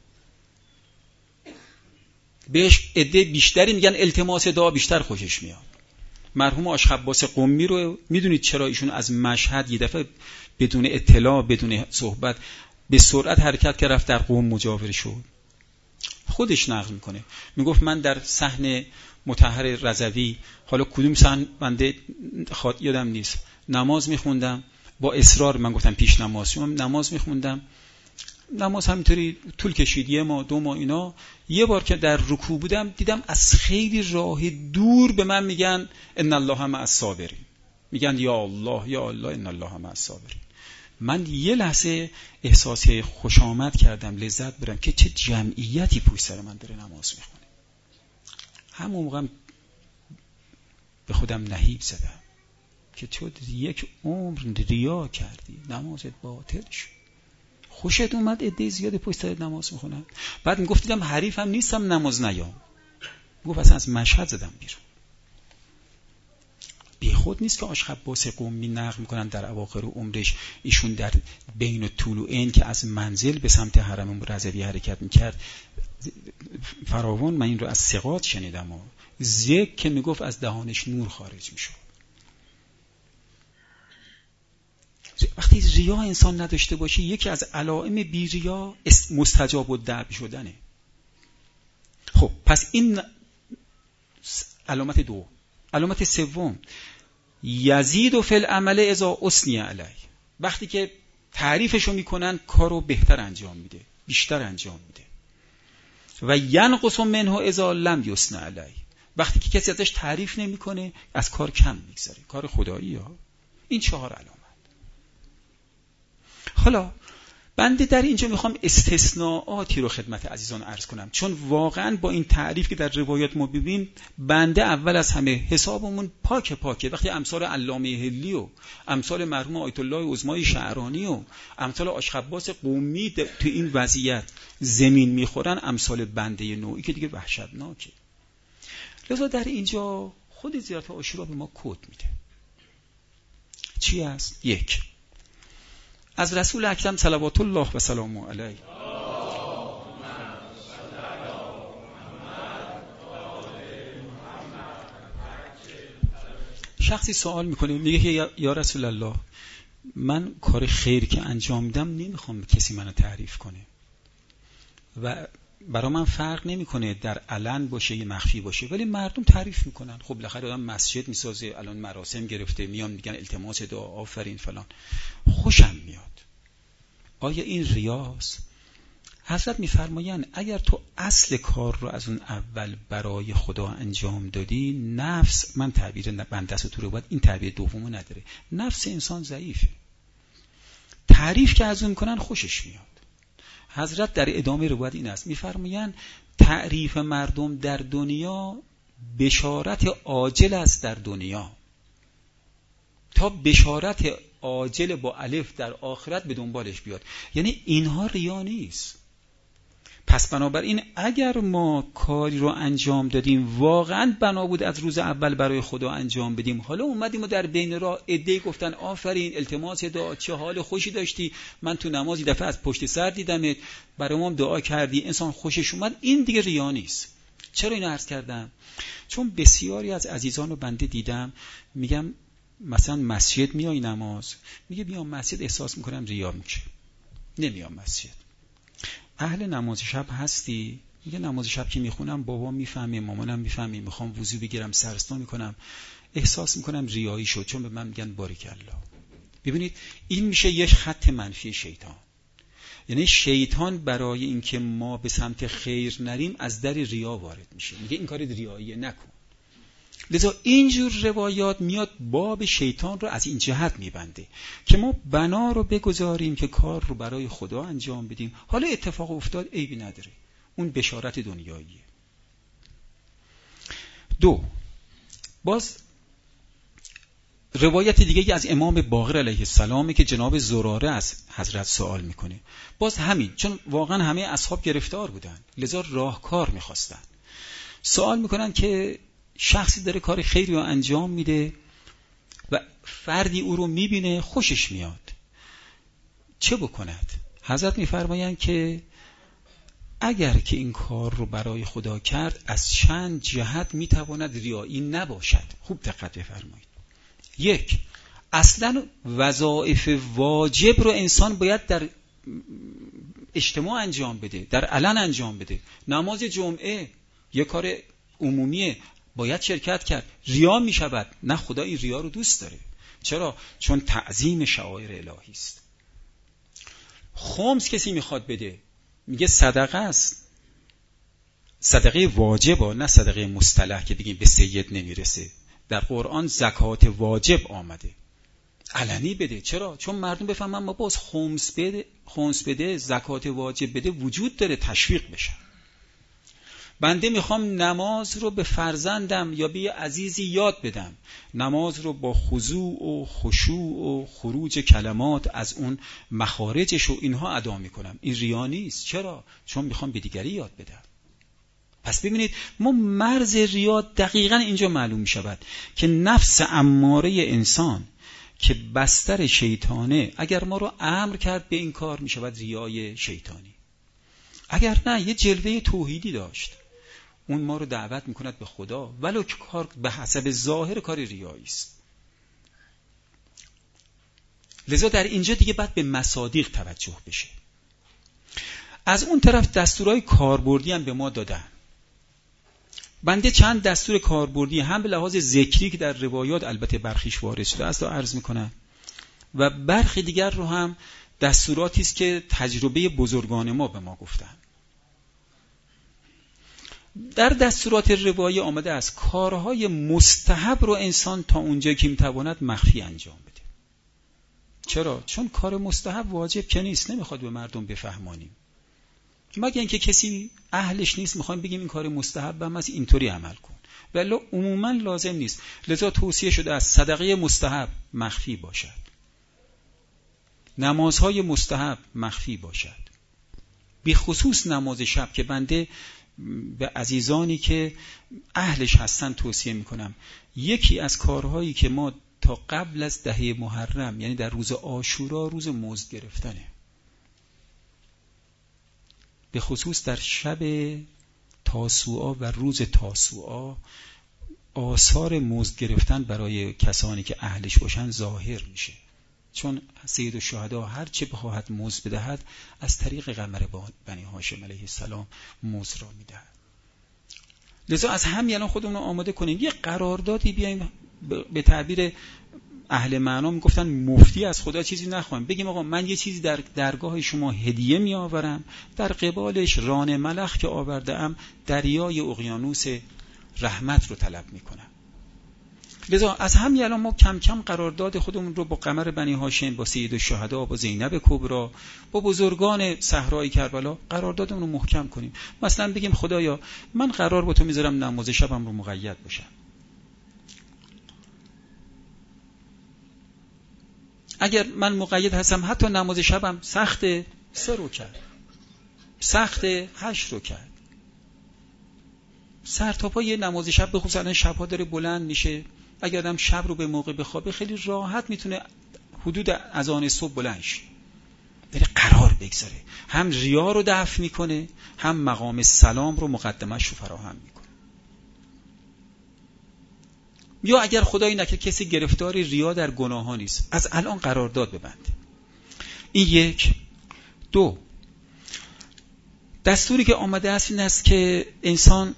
بهش عده بیشتری میگن التماس دعا، بیشتر خوشش میاد. مرحوم آشخباس قمی رو میدونید چرا ایشون از مشهد یه دفعه بدون اطلاع، بدون صحبت، به سرعت حرکت کرد رفت در قم مجاور شد؟ خودش نقل میکنه، میگفت من در صحن مطهر رضوی، حالا کدوم صحن بنده یادم نیست، نماز میخوندم با اصرار، من گفتم پیش نماز، نماز میخوندم، نماز همینطوری طول کشید، 1 ماه 2 ماه اینا. یه بار که در رکوع بودم دیدم از خیلی راه دور به من میگن ان الله مع الصابرین، میگن یا الله یا الله ان الله مع الصابرین. من یه لحظه احساس خوشامد کردم، لذت بردم که چه جمعیتی پشت سر من داره نماز میخونه. همون موقع به خودم نهیب زدم که تو 1 عمر ریا کردی، نمازت باطل شد. خوشت اومد عده زیاد پشت سر نماز میخونن. بعد میگفت دیدم حریفم نیستم نماز نیام، میگفت اصلا از مشهد زدم بیرون. بی خود نیست که آشخباس قمی نقل میکنن در اواخر عمرش ایشون در بین طلوعین که از منزل به سمت حرم رضوی حرکت میکرد، فراوان من این رو از ثقات شنیدم، ذکر که میگفت از دهانش نور خارج میشد. وقتی ریا انسان نداشته باشه، یکی از علائم بی ریا مستجاب الدعوه شدنه. خب پس این علامت 2. علامت 3، یزید فی العمل اذا اثنی علیه. وقتی که تعریفشو میکنن کارو بهتر انجام میده، بیشتر انجام میده. و ینقص منه اذا لم یثنی علیه. وقتی که کسی ازش تعریف نمیکنه از کار کم میگذره، کار خدایی ها. این 4 علامت. حالا بنده در اینجا میخوام استثناءاتی رو خدمت عزیزان عرض کنم، چون واقعا با این تعریف که در روایات ما ببینیم، بنده اول از همه حسابمون پاکه. وقتی امثال علامه حلی و امثال مرحوم آیت الله عظمای شعرانی و امثال آشخباس قمی تو این وضعیت زمین میخورن، امثال بنده نوعی که دیگه وحشتناکه. لذا در اینجا خود زیارت عاشورا به ما کد میده. چی است؟ 1. از رسول اکرم صلوات الله و سلامه علیه شخصی سوال میکنه، میگه یا رسول الله، من کار خیر که انجام میدم نمیخوام کسی منو تعریف کنه و برای من فرق نمیکنه در علن باشه یا مخفی باشه، ولی مردم تعریف میکنن. خب بالاخره آدم مسجد میسازه، الان مراسم گرفته، میان میگن التماس دعا، آفرین فلان، خوشم میاد. آیا این ریاست؟ حضرت میفرمایند اگر تو اصل کار رو از اون اول برای خدا انجام دادی، نفس، من تعبیر بنده است تو رو باید این تعبیر دومو نداره، نفس انسان ضعیفه، تعریف که از اون میکنن خوشش میاد. حضرت در ادامه روایت این است، میفرمایند تعریف مردم در دنیا بشارت عاجل است در دنیا، تا بشارت عاجل با الف در آخرت به دنبالش بیاد. یعنی اینها ریا نیست. پس بنابراین اگر ما کاری رو انجام دادیم واقعا بنا بود از روز اول برای خدا انجام بدیم، حالا اومدیم و در بین راه عده‌ای گفتن آفرین، التماس دعا، چه حال خوشی داشتی، من تو نماز دفعه از پشت سر دیدمت، برای ما دعا کردی، انسان خوشش اومد، این دیگه ریا نیست. چرا اینو عرض کردم؟ چون بسیاری از عزیزان رو بنده دیدم میگم مثلا مسجد میای نماز، میگه بیام مسجد احساس میکنم ریا میشه، نمیام مسجد. اهل نماز شب هستی؟ میگه نماز شب که میخونم بابا میفهمه، مامانم میفهمه، میخوام وضو بگیرم سرستا میکنم، احساس میکنم ریایی شد، چون به من میگن باریکالله. ببینید این میشه یک خط منفی شیطان. یعنی شیطان برای اینکه ما به سمت خیر نریم از در ریا وارد میشه، میگه این کار ریایی نکن. لذا اینجور روایات میاد باب شیطان رو از این جهت میبنده که ما بنا رو بگذاریم که کار رو برای خدا انجام بدیم، حالا اتفاق افتاد عیبی نداره، اون بشارت دنیاییه. 2. باز روایت دیگه از امام باقر علیه السلام که جناب زراره از حضرت سوال میکنه، باز همین، چون واقعا همه اصحاب گرفتار بودن لذا راهکار میخواستن، سوال میکنن که شخصی داره کار خیری رو انجام میده و فردی او رو میبینه خوشش میاد، چه بکند؟ حضرت میفرمایند که اگر که این کار رو برای خدا کرد از چند جهت میتواند ریایی نباشد. خوب دقت بفرمایید. 1. اصلا وظایف واجب رو انسان باید در اجتماع انجام بده، در علن انجام بده. نماز جمعه یک کار عمومیه، باید شرکت کرد. ریا می شود؟ نه، خدا این ریا رو دوست داره. چرا؟ چون تعظیم شعائر الهی است. خمس کسی میخواد بده، میگه صدقه است، صدقه واجبه، نه صدقه مصطلح که بگیم به سید نمیرسه. در قرآن زکات واجب آمده، علنی بده. چرا؟ چون مردم بفهمن ما باز خمس بده، زکات واجب بده وجود داره، تشویق بشه. بنده میخوام نماز رو به فرزندم یا به عزیزی یاد بدم، نماز رو با خضوع و خشوع و خروج کلمات از اون مخارجش و اینها ادا میکنم، این ریا نیست. چرا؟ چون میخوام به دیگری یاد بدم. پس ببینید ما مرز ریا دقیقاً اینجا معلوم میشود که نفس اماره انسان که بستر شیطانه اگر ما رو امر کرد به این کار میشود ریای شیطانی. اگر نه یه جلوه توحیدی داشت، اون ما رو دعوت میکند به خدا، ولو که کار به حسب ظاهر کار ریایی است. لذا در اینجا دیگه باید به مصادیق توجه بشه. از اون طرف دستورهای کاربردی هم به ما دادن. بنده چند دستور کاربردی هم به لحاظ ذکری که در روایات البته برخیش وارد شده است رو عرض میکنم و برخی دیگر رو هم دستوراتی است که تجربه بزرگان ما به ما گفتن. در دستورات روایی آمده است کارهای مستحب رو انسان تا اونجایی که میتواند مخفی انجام بده. چرا؟ چون کار مستحب واجب که نیست، نمیخواد به مردم بفهمانیم، مگه اینکه کسی اهلش نیست میخوایم بگیم این کار مستحب هم از اینطوری عمل کن، ولی عموما لازم نیست. لذا توصیه شده از صدقه مستحب مخفی باشد، نمازهای مستحب مخفی باشد، به خصوص نماز شب که بنده به عزیزانی که اهلش هستن توصیه میکنم. یکی از کارهایی که ما تا قبل از 10 محرم، یعنی در روز عاشورا، روز مزد گرفتنه، به خصوص در شب تاسوعا و روز تاسوعا آثار مزد گرفتن برای کسانی که اهلش باشن ظاهر میشه، چون سید الشهدا هر چه بخواهد مزد بدهد از طریق قمر بنی هاشم علیه السلام مزد را میدهد. لذا از همین الان خودمون رو آماده کنیم، یه قراردادی بیایم به تعبیر اهل معنا میگفتن مفتی از خدا چیزی نخواهیم. بگیم آقا من یه چیزی در درگاه شما هدیه می آورم، در قبالش ران ملخ که آورده ام دریای اقیانوس رحمت رو طلب میکنم. لذا از همین الان ما کم کم قرارداد خودمون رو با قمر بنی هاشم، با سید الشهدا، با زینب کبرا، با بزرگان صحرای کربلا قراردادمون رو محکم کنیم. مثلا بگیم خدایا من قرار با تو میذارم نماز شبم رو مقید باشم. اگر من مقید هستم حتی نماز شبم سخت 3 رکعت، سخت 8 رکعت، سر تا پای نماز شب، به خصوص الان شب‌ها داره بلند میشه، اگر آدم شب رو به موقع بخوابه خیلی راحت میتونه حدود اذان صبح بلند شه، داره قرار بگذاره، هم ریا رو دفع میکنه، هم مقام سلام رو مقدمش رو فراهم میکنه. یا اگر خدایی نکنه کسی گرفتار ریا در گناه ها نیست، از الان قرارداد ببنده. این 1. 2 دستوری که آمده است این است که انسان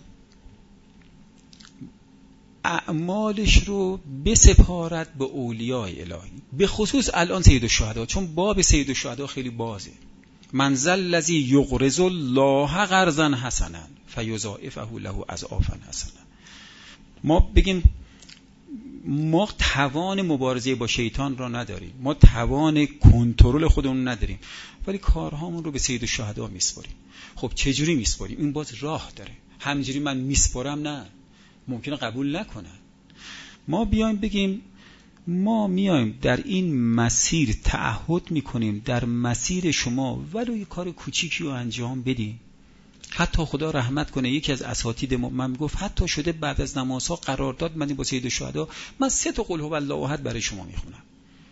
اعمالش رو بسپارد به اولیای الهی، به خصوص الان سید الشهدا، چون باب سید الشهدا خیلی بازه. من ذا الذی یقرض الله قرضا حسنا فیضاعفه له اضعافا حسنا. ما بگیم ما توان مبارزه با شیطان را نداریم، ما توان کنترل خودمون نداریم، ولی کارهامون رو به سید الشهدا میسپاریم. خب چجوری میسپاریم؟ این باز راه داره. همینجوری من میسپارم نه، ممکنه قبول نکنن. ما بیایم بگیم ما میایم در این مسیر تعهد میکنیم در مسیر شما ولو یک کار کوچیکی رو انجام بدیم. حتی خدا رحمت کنه یکی از اساتید من میگفت حتی شده بعد از نمازها قرارداد من با سید الشهدا من 3 تا قل هو الله احد برای شما میخونم،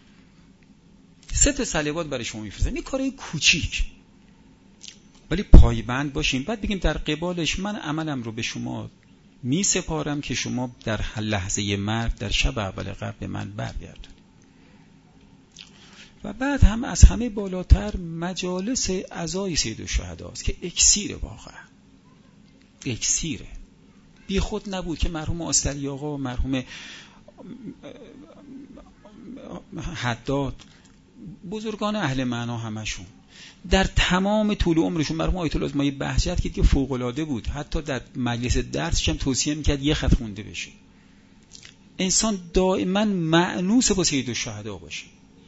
3 تا صلوات برای شما میفرستم. این کارای کوچیک ولی پایبند باشیم. بعد بگیم در قبالش من عملم رو به شما می سپارم که شما در لحظه مرگ در شب اول قبر به من برگردید. و بعد هم از همه بالاتر مجالس عزای سید الشهدا است که اکسیره، واقعا اکسیره. بی خود نبود که مرحوم آستری آقا، مرحوم حداد، بزرگان اهل معنا همشون در تمام طول عمرشون، مرحوم آیت الله ازمایی بهجت که فوق العاده بود، حتی در مجلس درسش هم توصیه میکرد یه خط خونده بشه. انسان دائما مأنوس با سید الشهدا باشه،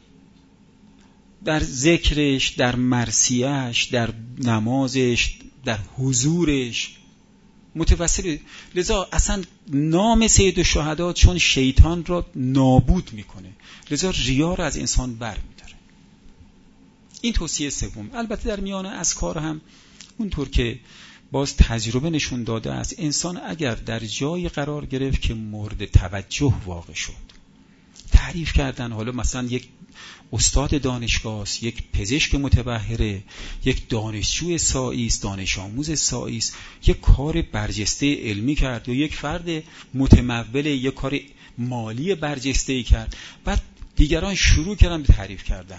در ذکرش، در مرثیه‌اش، در نمازش، در حضورش متوسل. لذا اصلا نام سید الشهدا چون شیطان را نابود میکنه، لذا ریا را از انسان برمی‌داره. این توصیه سوم. البته در میان اذکار هم اونطور که باز تجربه نشون داده است، انسان اگر در جایی قرار گرفت که مورد توجه واقع شد، تعریف کردن، حالا مثلا یک استاد دانشگاه است، یک پزشک متبحره، یک دانشجوی سائی است، دانش آموز سائی است، یک کار برجسته علمی کرد، یا یک فرد متمول یک کار مالی برجسته کرد، بعد دیگران شروع کردن به تعریف کردن.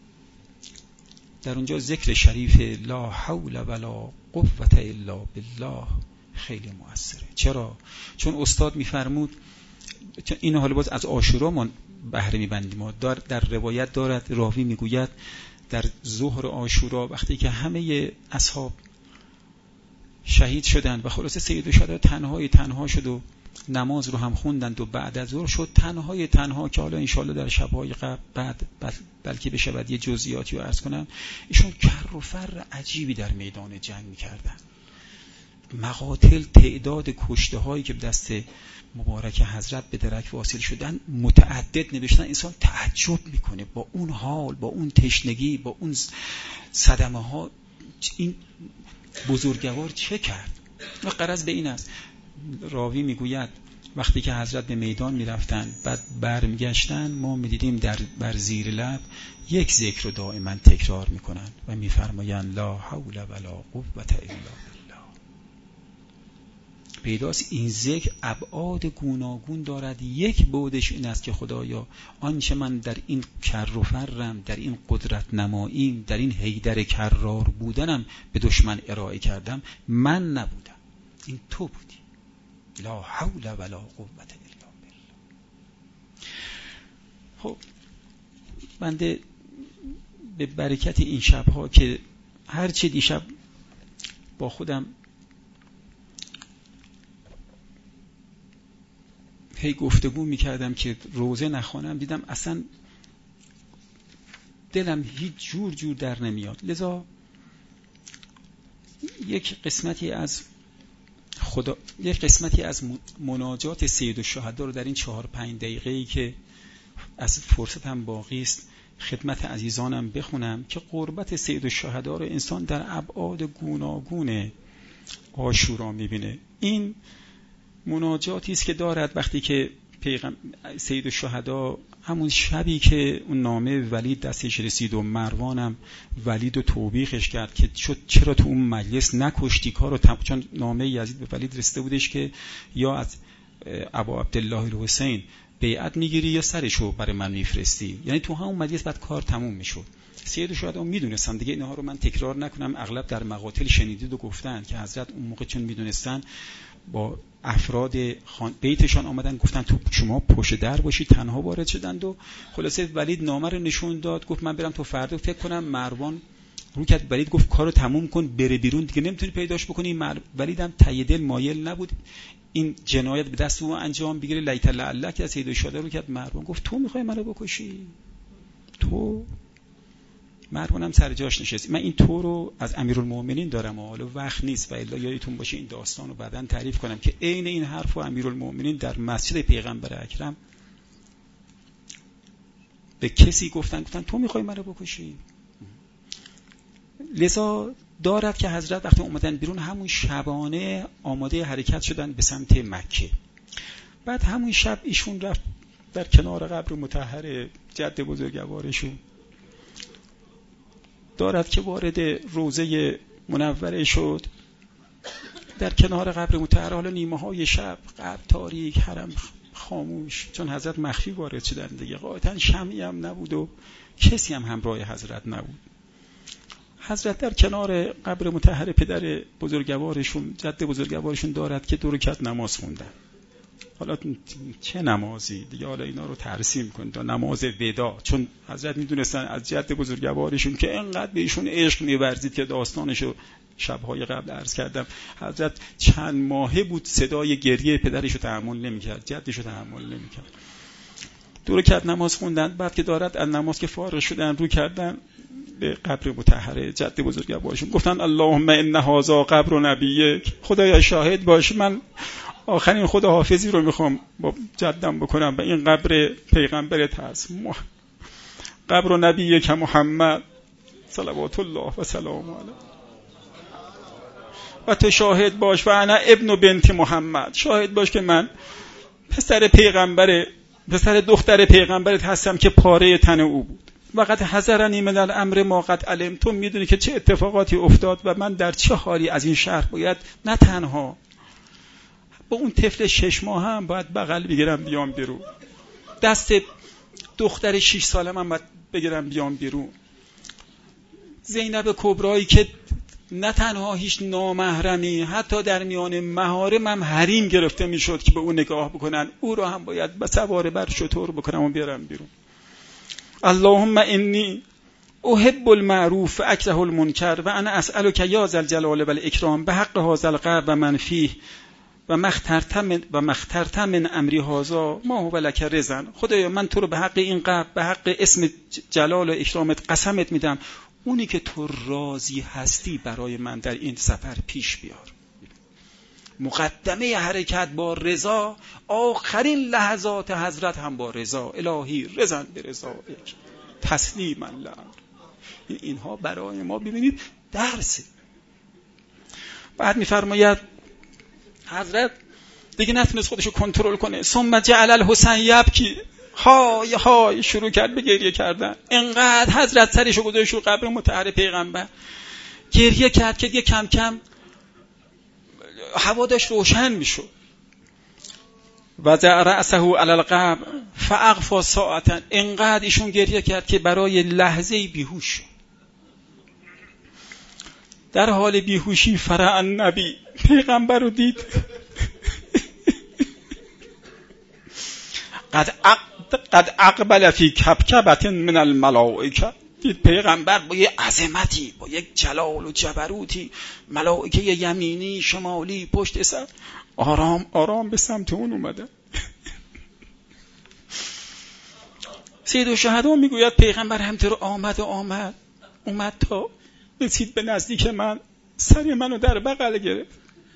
در اونجا ذکر شریف لا حول ولا قوة الا بالله خیلی مؤثره. چرا؟ چون استاد میفرمود، این حالا باز از عاشورا ما بهره میبندیم، ما در روایت دارد، راوی میگوید در ظهر عاشورا وقتی که همه اصحاب شهید شدند و خلاصه سید الشهدا تنها شد و نماز رو هم خوندند و بعد از ظهر شد تنها که حالا انشاءالله در شبهای بعد بلکه بشود یه جزئیاتی رو عرض کنم. ایشون کر و فر عجیبی در میدان جنگ میکردن، مقاتل، تعداد کشته هایی که به دست مبارک حضرت به درک واصل شدن متعدد نوشتن. انسان تعجب میکنه با اون حال، با اون تشنگی، با اون صدمه ها این بزرگوار چه کرد. و غرض به این است، راوی میگوید وقتی که حضرت به میدان میرفتن بعد برمیگشتن، ما میدیدیم بر زیر لب یک ذکر رو دائما تکرار میکنن و میفرمایند لا حول ولا قوة الا بالله. پیداست این ذکر ابعاد گوناگون دارد. یک بعدش این است که خدایا آنچه من در این کر و فرم، در این قدرت نماییم، در این حیدر کرار بودنم به دشمن ارائه کردم، من نبودم، این تو بودی. لا حول ولا قوة الا بالله. خب بنده به برکت این شب‌ها که هرچی دیشب با خودم هی گفتگو میکردم که روزه نخوانم، دیدم اصلا دلم هیچ جور در نمیاد. لذا یک قسمتی از مناجات سیدالشهدا رو در این 4-5 دقیقه‌ای که از فرصتم باقی است خدمت عزیزانم بخونم که قربت سیدالشهدا رو انسان در ابعاد گوناگون عاشورا میبینه. این مناجاتی است که دارد وقتی که سیدالشهدا همون شبی که اون نامه ولید دستش رسید و مروانم ولید و توبیخش کرد که چرا تو اون مجلس نکشتی کارو، چون نامه یزید به ولید رسیده بودش که یا از ابا عبدالله الحسین بیعت میگیری یا سرشو برای من میفرستی، یعنی تو همون مجلس بعد کار تموم میشد. سیدالشهدا میدونستن دیگه، اینها رو من تکرار نکنم، اغلب در مقاتل شنیدید و گفتن که حضرت اون موقع چون میدونستن با افراد بیتشان آمدن گفتن تو شما پشت در باشید، تنها وارد شدند و خلاصه ولید نامه رو نشون داد، گفت من برم تو فردا فکر کنم مروان رو کرد، ولید گفت کارو تموم کن بره بیرون دیگه نمیتونی پیداش بکنی. ولید هم ته دل مایل نبود این جنایت به دست او انجام بگیره. لیت لعلک که سیدالشهدا رو کرد، مروان گفت تو میخوای منو بکشی؟ تو؟ مروانم سر جاش نشست. من این تو رو از امیرالمومنین دارم و حالا وقت نیست و الا یادتون باشه این داستان رو بعداً تعریف کنم که عین این حرف رو امیرالمومنین در مسجد پیغمبر اکرم به کسی گفتن تو میخوای منو بکشی؟ لذا دارد که حضرت وقتی اومدن بیرون همون شبانه آماده حرکت شدن به سمت مکه. بعد همون شب ایشون رفت در کنار قبر مطهر جد بزرگوارشون، دارد که وارد روضه منوره شد. در کنار قبر مطهر، حالا نیمه های شب، قبر تاریک، حرم خاموش، چون حضرت مخفی وارد شدن دیگه، قاطعا شمعی هم نبود و کسی هم همراه حضرت نبود. حضرت در کنار قبر مطهر پدر بزرگوارشون، جد بزرگوارشون دارد که 2 رکعت نماز خوندن. حالا چه نمازی دیگه، حالا اینا رو ترسیم کنید، نماز ودا، چون حضرت میدونستن از جد بزرگوارشون که اینقدر به ایشون عشق می‌ورزید که داستانشو شب‌های قبل عرض کردم. حضرت چند ماهه بود صدای گریه پدرشو تحمل نمی‌کرد، جدشو تحمل نمی‌کرد. 2 رکعت نماز خوندن. بعد که دارد از نماز که فارغ شدن رو کردن به قبر مطهر جد بزرگوارشون، گفتن اللهم ان هذا قبر نبیک، خدایا شاهد باش من آخرین خدا حافظی رو میخوام با جدم بکنم و این قبر پیغمبرت هست، قبر نبی که محمد صلوات الله و سلام علیه، و تو شاهد باش و انا ابن بنت محمد، شاهد باش که من پسر دختر پیغمبرت هستم که پاره تن او بود. وقت حذرنی من الامر ما قد علم، تو میدونی که چه اتفاقاتی افتاد و من در چه حالی از این شهر باید نه تنها با اون طفل 6 ماه هم باید بغل بگیرم بیام بیرون، دست دختر 6 سالم هم باید بگیرم بیام بیرون، زینب کبرایی که نه تنها هیچ نامحرمی، حتی در میان محارم هم حریم گرفته میشد که به اون نگاه بکنن، او رو هم باید به سواره بر شتر بکنم و بیارم بیرون. اللهم انی احب المعروف و اکره المنکر و انا اسألک یا ذا الجلال و الاکرام بحق هذا القبر و من فیه و مخترت من امری هذا ما هو لک رضا. خدایا من تو رو به حق این قبر، به حق اسم جلال و اکرامت قسمت میدم، اونی که تو راضی هستی برای من در این سفر پیش بیار. مقدمه حرکت با رضا، آخرین لحظات حضرت هم با رضا. الهی رضا برضایک تسلیما لامر. اینها برای ما ببینید درس. بعد میفرماید حضرت دیگه نتونست خودشو کنترل کنه، ثم جعل الحسین یبکی، های های شروع کرد به گریه کردن. انقدر حضرت سرشو گذاشت رو قبر مطهر پیغمبر، گریه کرد که دیگه کم کم هوا داشت روشن میشد. وضع رأسه علی القبر فاغفى ساعتا، انقدر ایشون گریه کرد که برای لحظه‌ای بیهوش شد. در حال بیهوشی فرع النبی، پیغمبر رو دید. قد قد اقبل فی کبکبة من الملائکه. دید پیغمبر با یه عظمتی، با یک جلال و جبروتی، ملائکه یمینی شمالی پشت سر آرام آرام به سمت اون اومده. سیدالشهدا میگوید پیغمبر همینطور اومد تا رسید به نزدیک من، سر منو در بغل گرفت.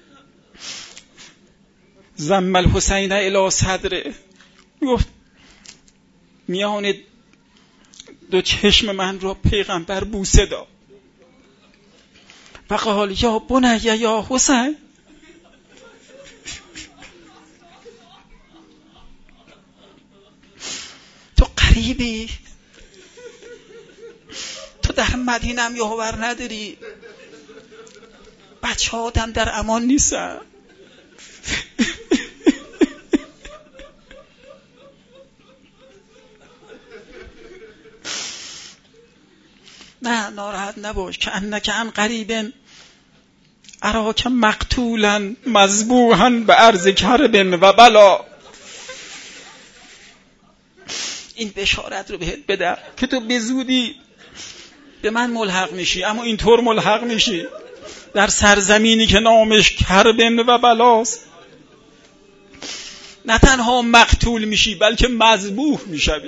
ضم الحسین الی صدره، گفت میان دو چشم من را پیغمبر بوسه داد و قال یا بنی یا حسین. تو قریبی، تو در مدینه هم یاور نداری، بچه هاتم در امان نیستن. نه ناراحت نباش، که انک عن قریب اراک مقتولا مذبوحا به ارض کرب و بلا. این بشارت رو بهت بدم که تو به زودی به من ملحق میشی، اما اینطور ملحق میشی در سرزمینی که نامش کرب و بلاست. نه تنها مقتول میشی بلکه مذبوح میشوی.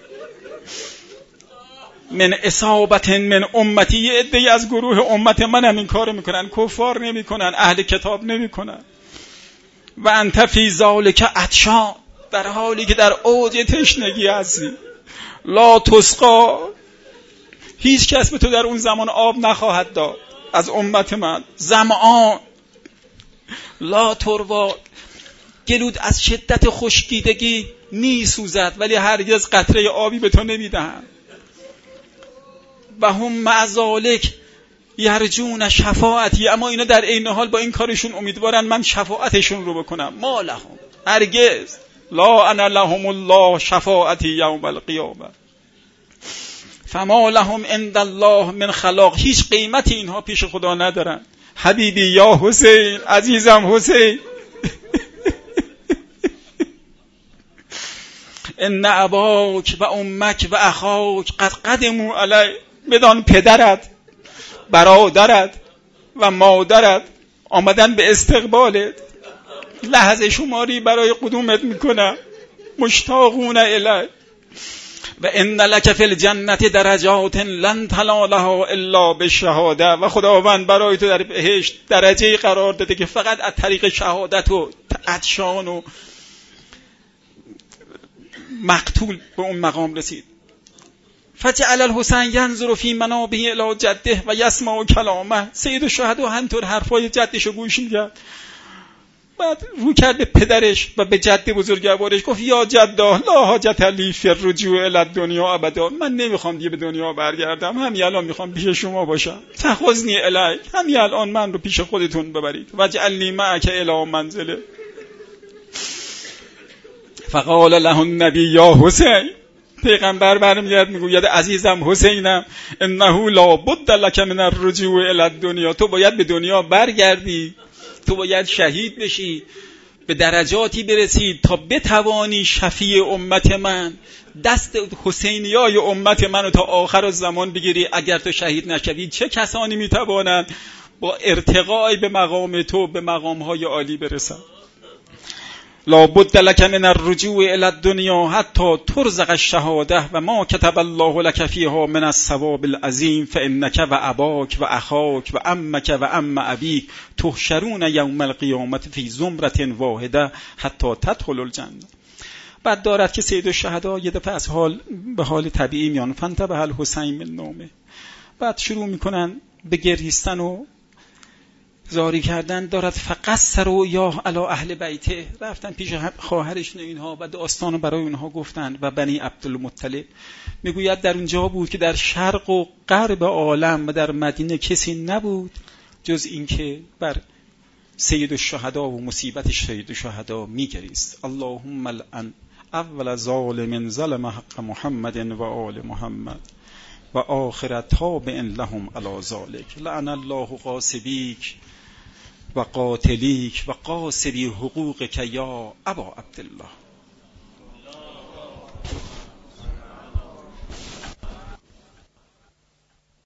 من اصابت من امتی، یه عده‌ای از گروه امت من هم این کارو میکنن، کفار نمیکنن، اهل کتاب نمیکنن. و انت فی ذالک عطشان، در حالی که در اوج تشنگی هستی. لا تسقا، هیچ کس به تو در اون زمان آب نخواهد داد از امت من. ظمآن لا تروا، گلود از شدت خشکیدگی میسوزد ولی هرگز قطره آبی به تو نمیدهند. و هم مع ذالک یرجون شفاعتی، اما اینا در عین حال با این کارشون امیدوارن من شفاعتشون رو بکنم. ما لهم، هرگز. لا انا لهم الله شفاعتی یوم القیامه فما لهم عند الله من خلاق، هیچ قیمتی اینها پیش خدا ندارن. حبیبی یا حسین، عزیزم حسین. ان اباک و امک و اخاک قد قدموا علی، بدان پدرت، برادرت و مادرت آمدن به استقبالت، لحظه شماری برای قدومت میکنن، مشتاقون الی. و ان لک فی الجنة درجات لن تنالها الا بالشهاده، و خداوند برای تو در بهشت درجه قرار داده که فقط از طریق شهادت و عطشان و مقتول به اون مقام رسید. فجعل الحسین ینظر فی منابه الی جده و یسمع کلامه. سیدالشهدا همینطور حرفای جدش رو گوش می‌کرد، بعد رو کرد به پدرش و به جد بزرگوارش، گفت یا جدا لا حاجت لی فی الرجوع الی الدنیا ابدا، من نمیخوام دیگه به دنیا برگردم، همین الان میخوام پیش شما باشم. تخذنی الیک، همین الان من رو پیش خودتون ببرید. وجعلنی معک الی منزله. فقال له النبی یا حسین، پیغمبر برمیگرد میگوید عزیزم حسینم، انه لا بد لک من الرجوع الی الدنیا، تو باید به دنیا برگردی، تو باید شهید بشی، به درجاتی برسی تا بتوانی شفیع امت من، دست حسینیای امت منو تا آخر الزمان بگیری. اگر تو شهید نشوی چه کسانی میتوانند با ارتقای به مقام تو به مقامهای عالی برسند؟ لا بد لک من الرجوع الی الدنیا حتی ترزق الشهاده و ما کتب الله لک فیها من الثواب العظیم فانک و اباک و اخاک و عمک و عم ابیک تحشرون یوم القیامه فی زمره واحده حتی تدخلوا الجنه. بعد دارد که سیدالشهدا یه دفعه از حال به حال طبیعی میان، فانتبه الحسین من نومه، بعد شروع میکنن به گریستن و زاری کردن. دارد فقصر و یا علی اهل بیته، رفتن پیش خواهرشون اینها و داستانو برای اونها گفتن. و بنی عبدالمطلب میگوید در اونجا بود که در شرق و غرب عالم و در مدینه کسی نبود جز اینکه بر سیدالشهدا و مصیبت سیدالشهدا میگریست. اللهم لعن اول ظالم ظلم حق محمد و آل محمد و آخر تابع لهم علی ذلک. لعن الله غاصبیک و قاتلیک و قاصبی حقوقک یا ابا عبدالله.